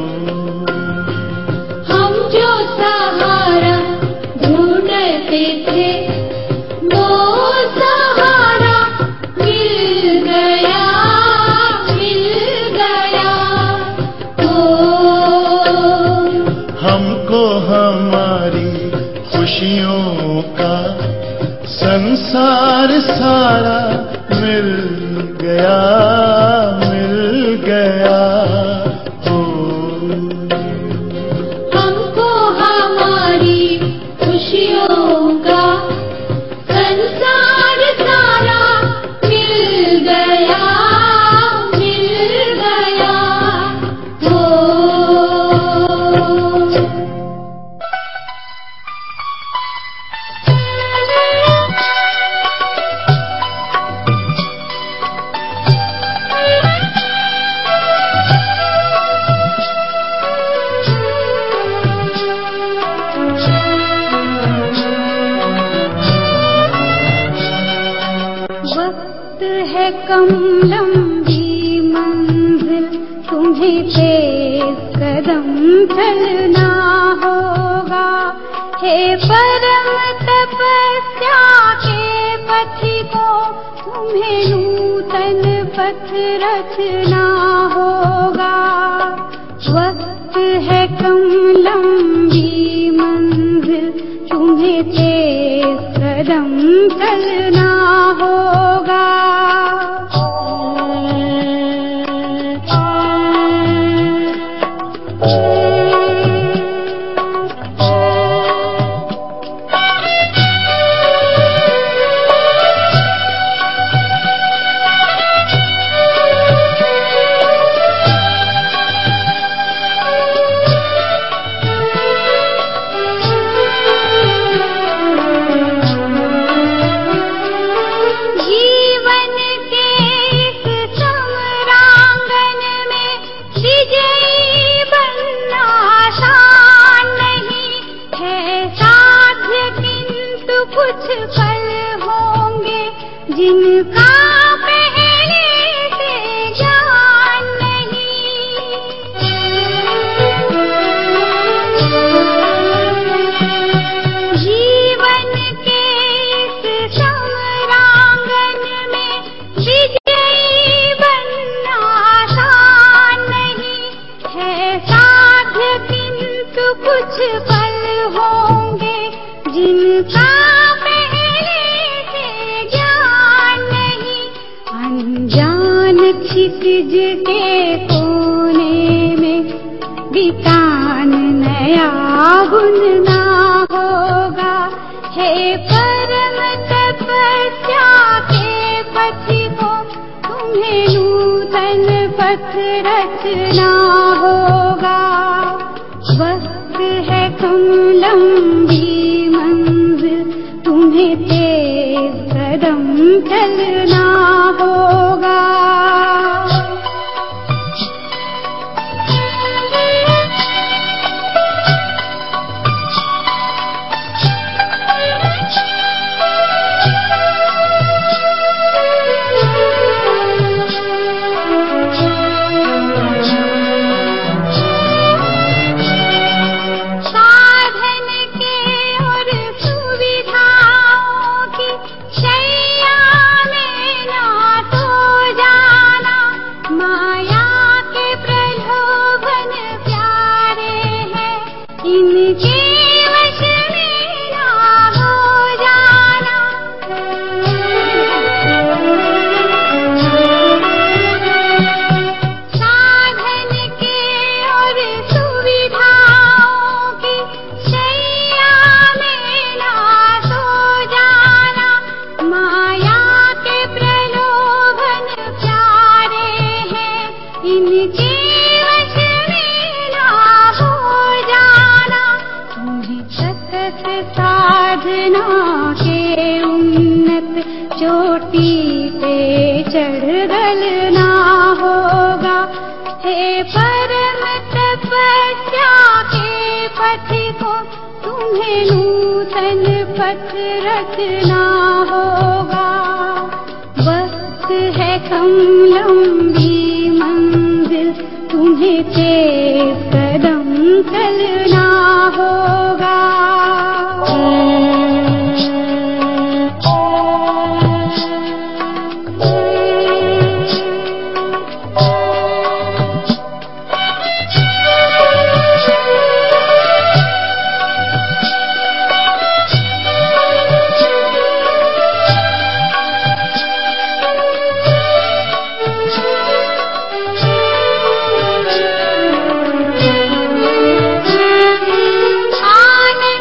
हम जो सहारा ढूंढते थे वो सहारा मिल गया, मिल गया। ओ हमको हमारी खुशियों का संसार सारा मिल गया, मिल गया। ओ हमको हमारी खुशियों का संसार सारा मिल गया, मिल गया। ओ कम लंबी मंजिल, तुम्हें तेज कदम चलना होगा। हे परम तपस्या के पथिकों, तुम्हें नूतन पथ रचना होगा। वक्त है कम लंबी मंजिल, तुम्हें तेज कदम चलना होगा। क्षितिज के कोने में बितान नया बुनना होगा। हे परम तपस्या के पथिकों, तुम्हें नूतन पथ रचना होगा। वक्त है कम लंबी मंजिल, तुम्हें तेज कदम चलना होगा। चोटी पे चढ़ गलना होगा। हे परम तपस्या के पथिकों, तुम्हें नूतन पथ रचना होगा। वक्त है कम लंबी मंजिल, तुम्हें तेज कदम चलना होगा। आनंद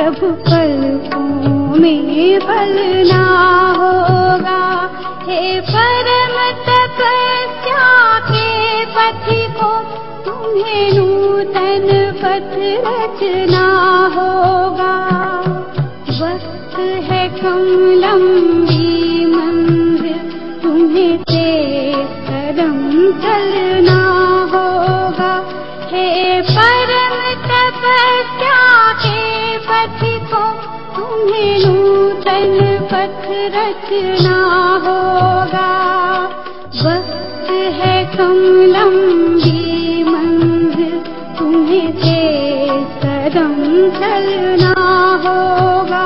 जब कल्पों में फलना होगा। हे परम तपस्या के पथिको, तुम्हें नूतन पथ रचना होगा। वक्त है कम लंबी मंजिल, तुम्हें तेज कदम चलना होगा। हे परम तपस्या के पथिको, तुम्हें नूतन पथ रचना होगा। वक्त है कम लंबी मंजिल, तुम्हें तेज कदम चलना होगा।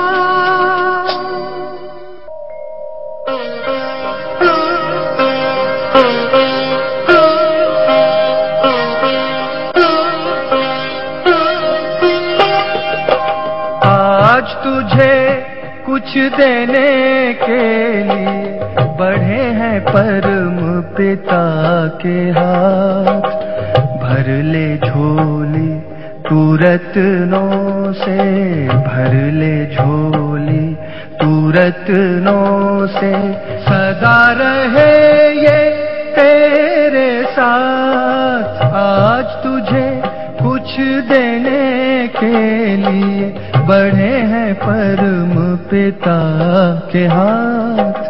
आज तुझे कुछ देने के लिए बढ़े हैं परम पिता के हाथ। भर ले झोली तू रत्नों से, भर ले झोली तू रत्नों से। सदा रहे ये तेरे साथ। आज तुझे कुछ देने के लिए बढ़े हैं परम पिता के हाथ।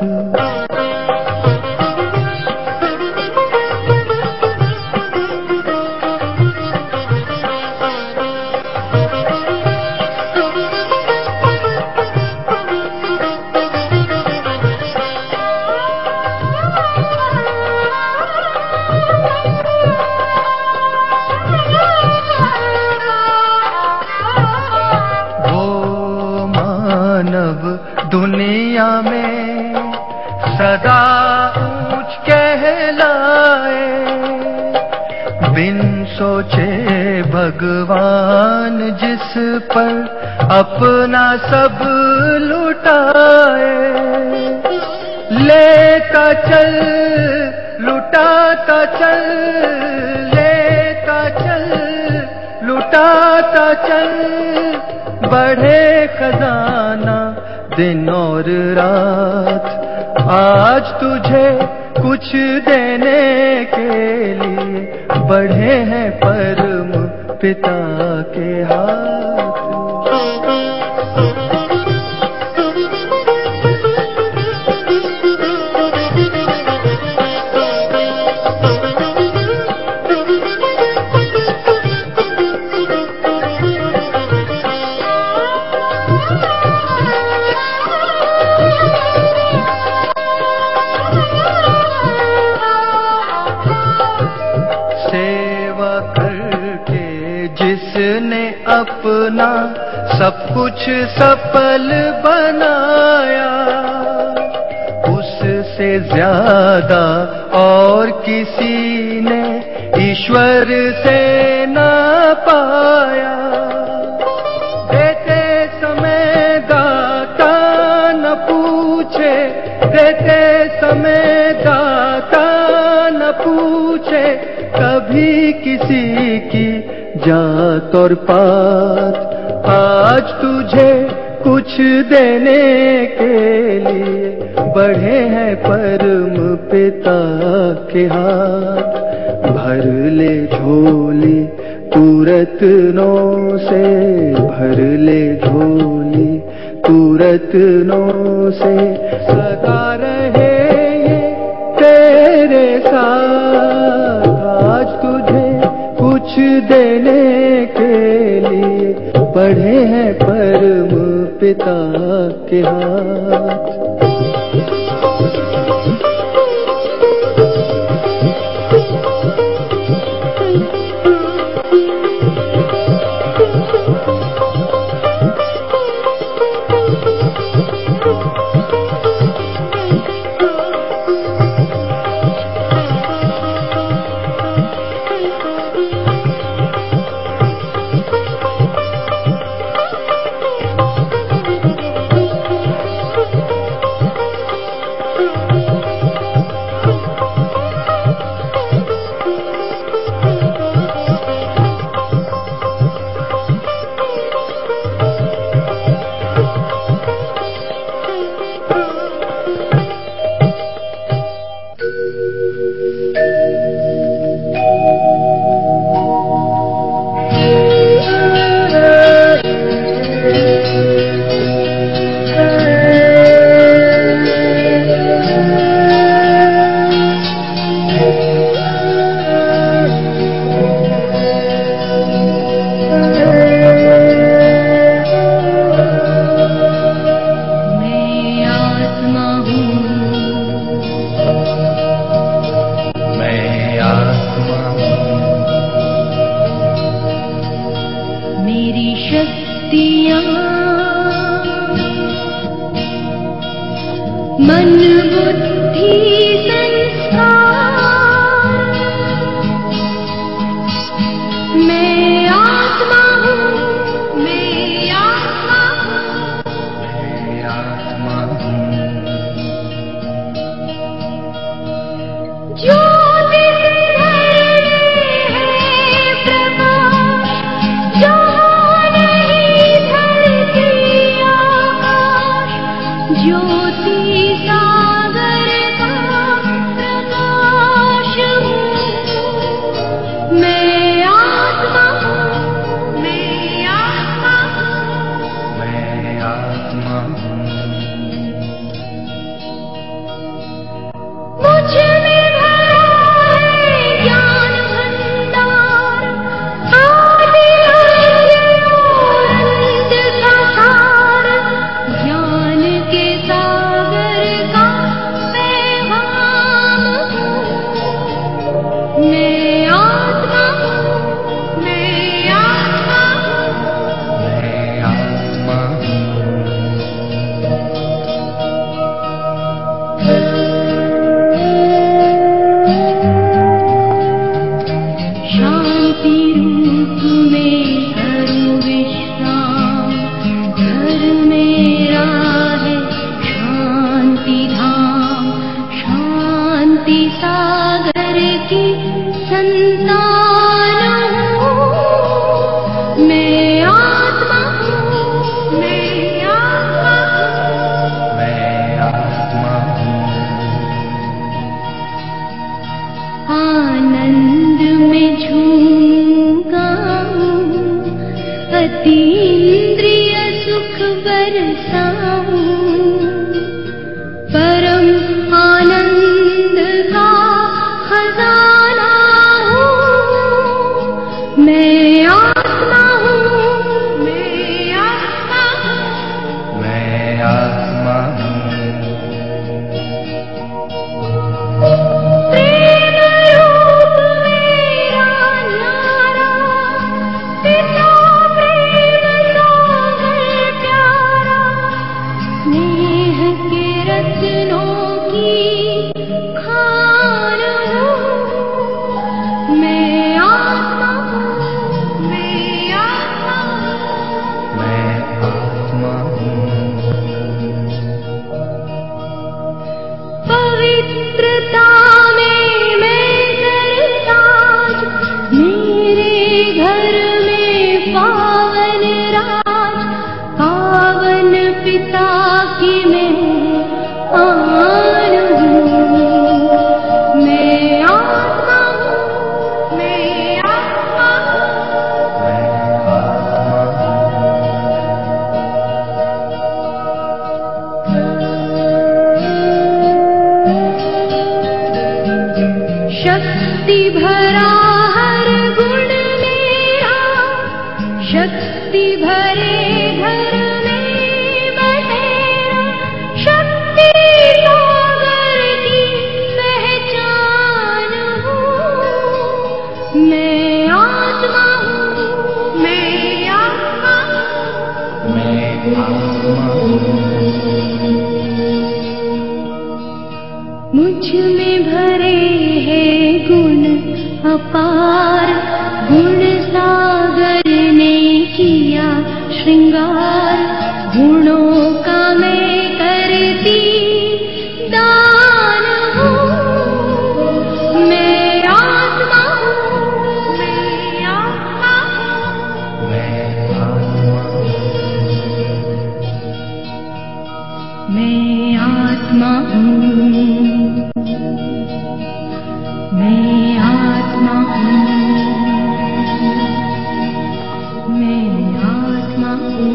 दुनिया में सदा ऊंच कहलाए, बिन सोचे भगवान जिस पर अपना सब लुटाए। लेता चल लुटाता चल, लेता चल लुटाता चल। बढ़े खजाना दिन और रात। आज तुझे कुछ देने के लिए बढ़े हैं परम पिता के हाथ। जिसने अपना सब कुछ सफल बनाया, उससे ज्यादा और किसी ने ईश्वर से ना पाया। देते समय दाता न पूछे, देते समय दाता न पूछे कभी किसी की जात और पात। आज तुझे कुछ देने के लिए बढ़े हैं परम पिता के हाथ। भर ले झोली तू रत्नों से, भर ले झोली तू रत्नों से। सदा रहे ये तेरे साथ। आज तुझे कुछ देने के लिए बढ़े हैं परम पिता के हाथ। मन बुद्धि संस्कार, मैं आत्मा हूँ, मैं आत्मा हूँ, मैं आत्मा हूँ। ज्योति से धरने है प्रकाश, जहाँ नहीं धरती आकाश, ज्योति सागर का प्रकाश हूँ। मैं आत्मा हूँ, मैं आत्मा हूँ, मैं आत्मा हूँ। मुझ में भरा है ज्ञान भंडार, आदि अंत और अंत का सार, ज्ञान के सागर का पैगाम हूँ। मैं आत्मा हूँ, मैं आत्मा हूँ, मैं आत्मा हूँ। शांति रूप में सर्वविश्राम, घर मेरा है शांति धाम, शांति सागर की संतान हूँ। मैं आत्मा हूँ, मैं आत्मा हूँ, मैं आत्मा हूँ। आनंद में झूमता हूँ, अतीन्द्रिय सुख बरसाऊं, परम आनंद का खजाना हूँ। मैं आत्मा हूँ, मैं आत्मा हूँ, मैं आत्मा हूँ। प्रेम रूप मेरा न्यारा, पिता प्रेम सागर प्यारा, स्नेह के रत्नों की खान हूँ। मैं आत्मा हूँ, मैं आत्मा हूँ, मैं आत्मा हूँ। पवित्रता में मैं सरताज, मेरे घर में पावन राज, पावन पिता की मैं आन हूँ। मैं आत्मा हूँ, मैं आत्मा हूँ, मैं आत्मा हूँ। शक्ति भरा हर गुण मेरा, शक्ति भरे घर में बसेरा, शक्ति सागर की पहचान हूँ। मैं आत्मा हूँ, मैं आत्मा हूँ, मैं आत्मा हूँ। मुझ में भरे हैं गुण अपार, गुण सागर ने किया श्रृंगार, गुणों का मैं करती दान हूँ। मैं आत्मा हूँ, मैं आत्मा हूँ, मैं आत्मा हूँ। मैं आत्मा हूँ, मैं आत्मा हूँ, मैं आत्मा हूँ।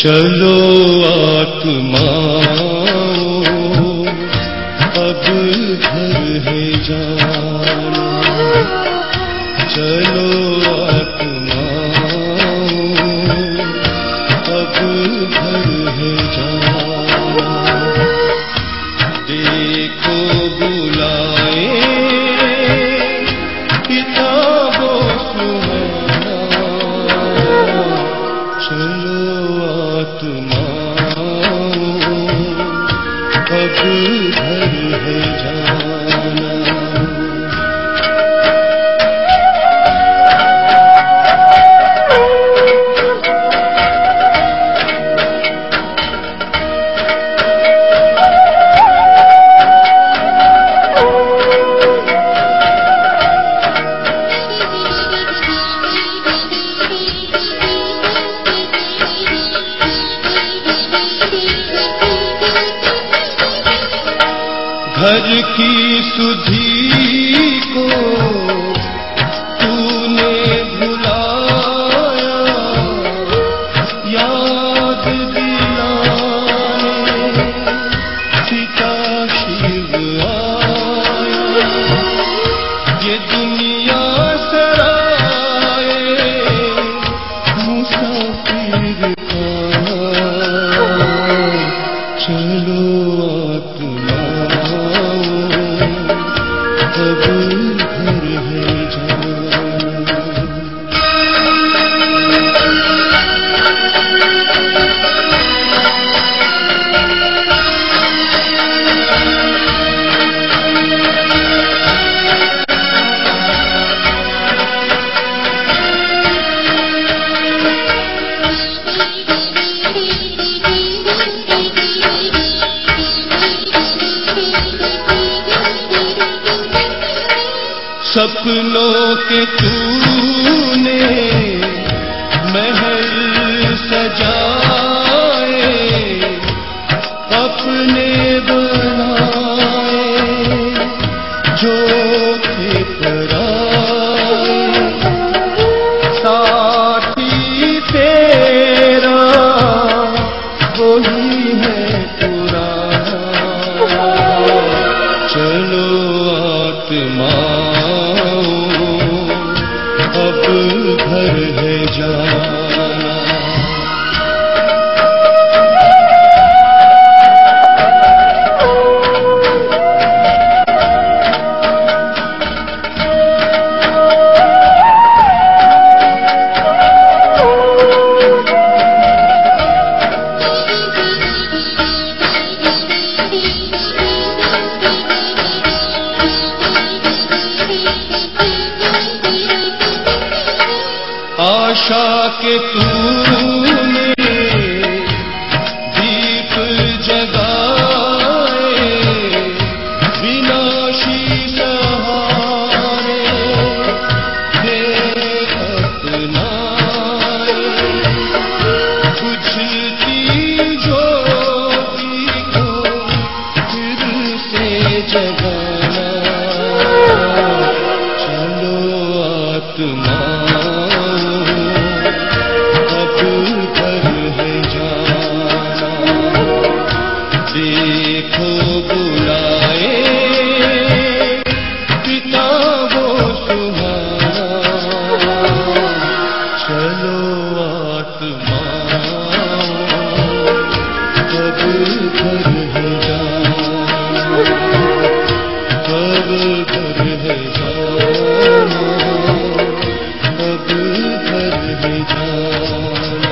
चलो आत्माओं अब घर है जाना, चलो आत्माओं अब घर है जाना। देखो बुलाए किताबों सुहाना, चलो आत्माओं अब घर है जाना। घर की सुधी को तूने भुलाया, याद दिलाने पिता शिव आया। ये दुनिया सराए मुसाफिर खाना, चलो आत्मा अब घर है जाना। सपनों के तूने महल सजाए, अपने बनाए जो थे पराए। साथी तेरा वही है पुराना, चलो आत्मा अब घर है जाना। आशा के तूने दीप जगाए, विनाशी सहारे दे अपनाए। बुझती ज्योति को फिर से जगाना, चलो आत्मा देखो बुलाए किताबों सुहाना, चलो आत्माओं अब घर है जाना, अब घर है जाना, अब घर है जाना।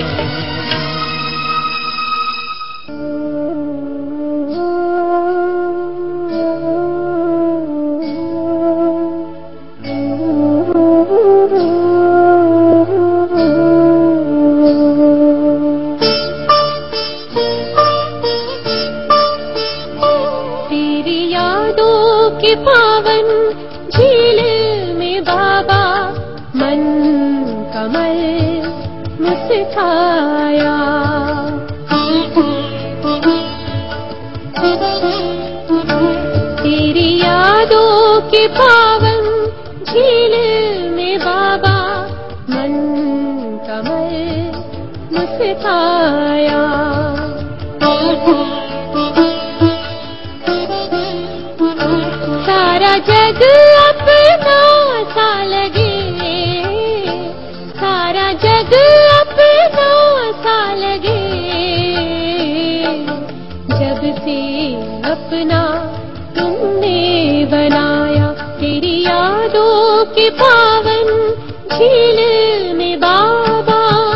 की पावन झील में बाबा मन कमल मुस्काया। तेरी यादों की पावन झील में बाबा मन कमल मुस्काया। जग अपना सा लगे, सारा जग अपना सा लगे। जब से अपना तुमने बनाया, तेरी यादों के पावन झील में बाबा।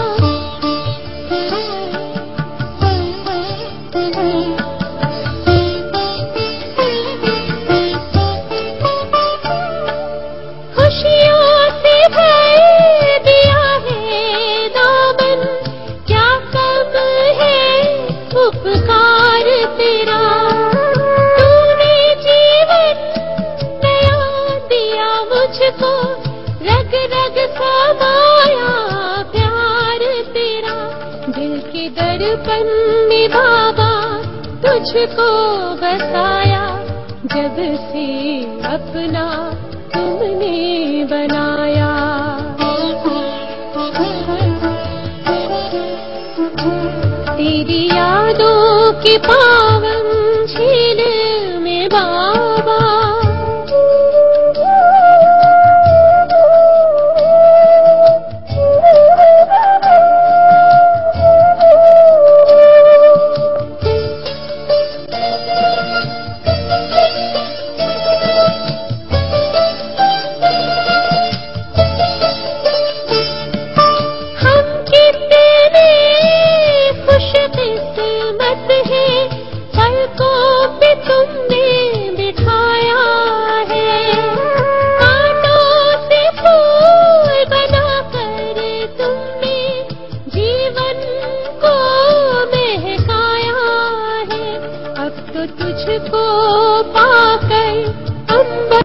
खुशियों से भर दिया है दामन, क्या कम है उपकार तेरा। तूने जीवन नया दिया मुझको, रग रग समाया प्यार तेरा। दिल के दर्पण में बाबा तुझको बसाया, जब से अपना तुमने बनाया। तेरी यादों के पावन झील में बाबा।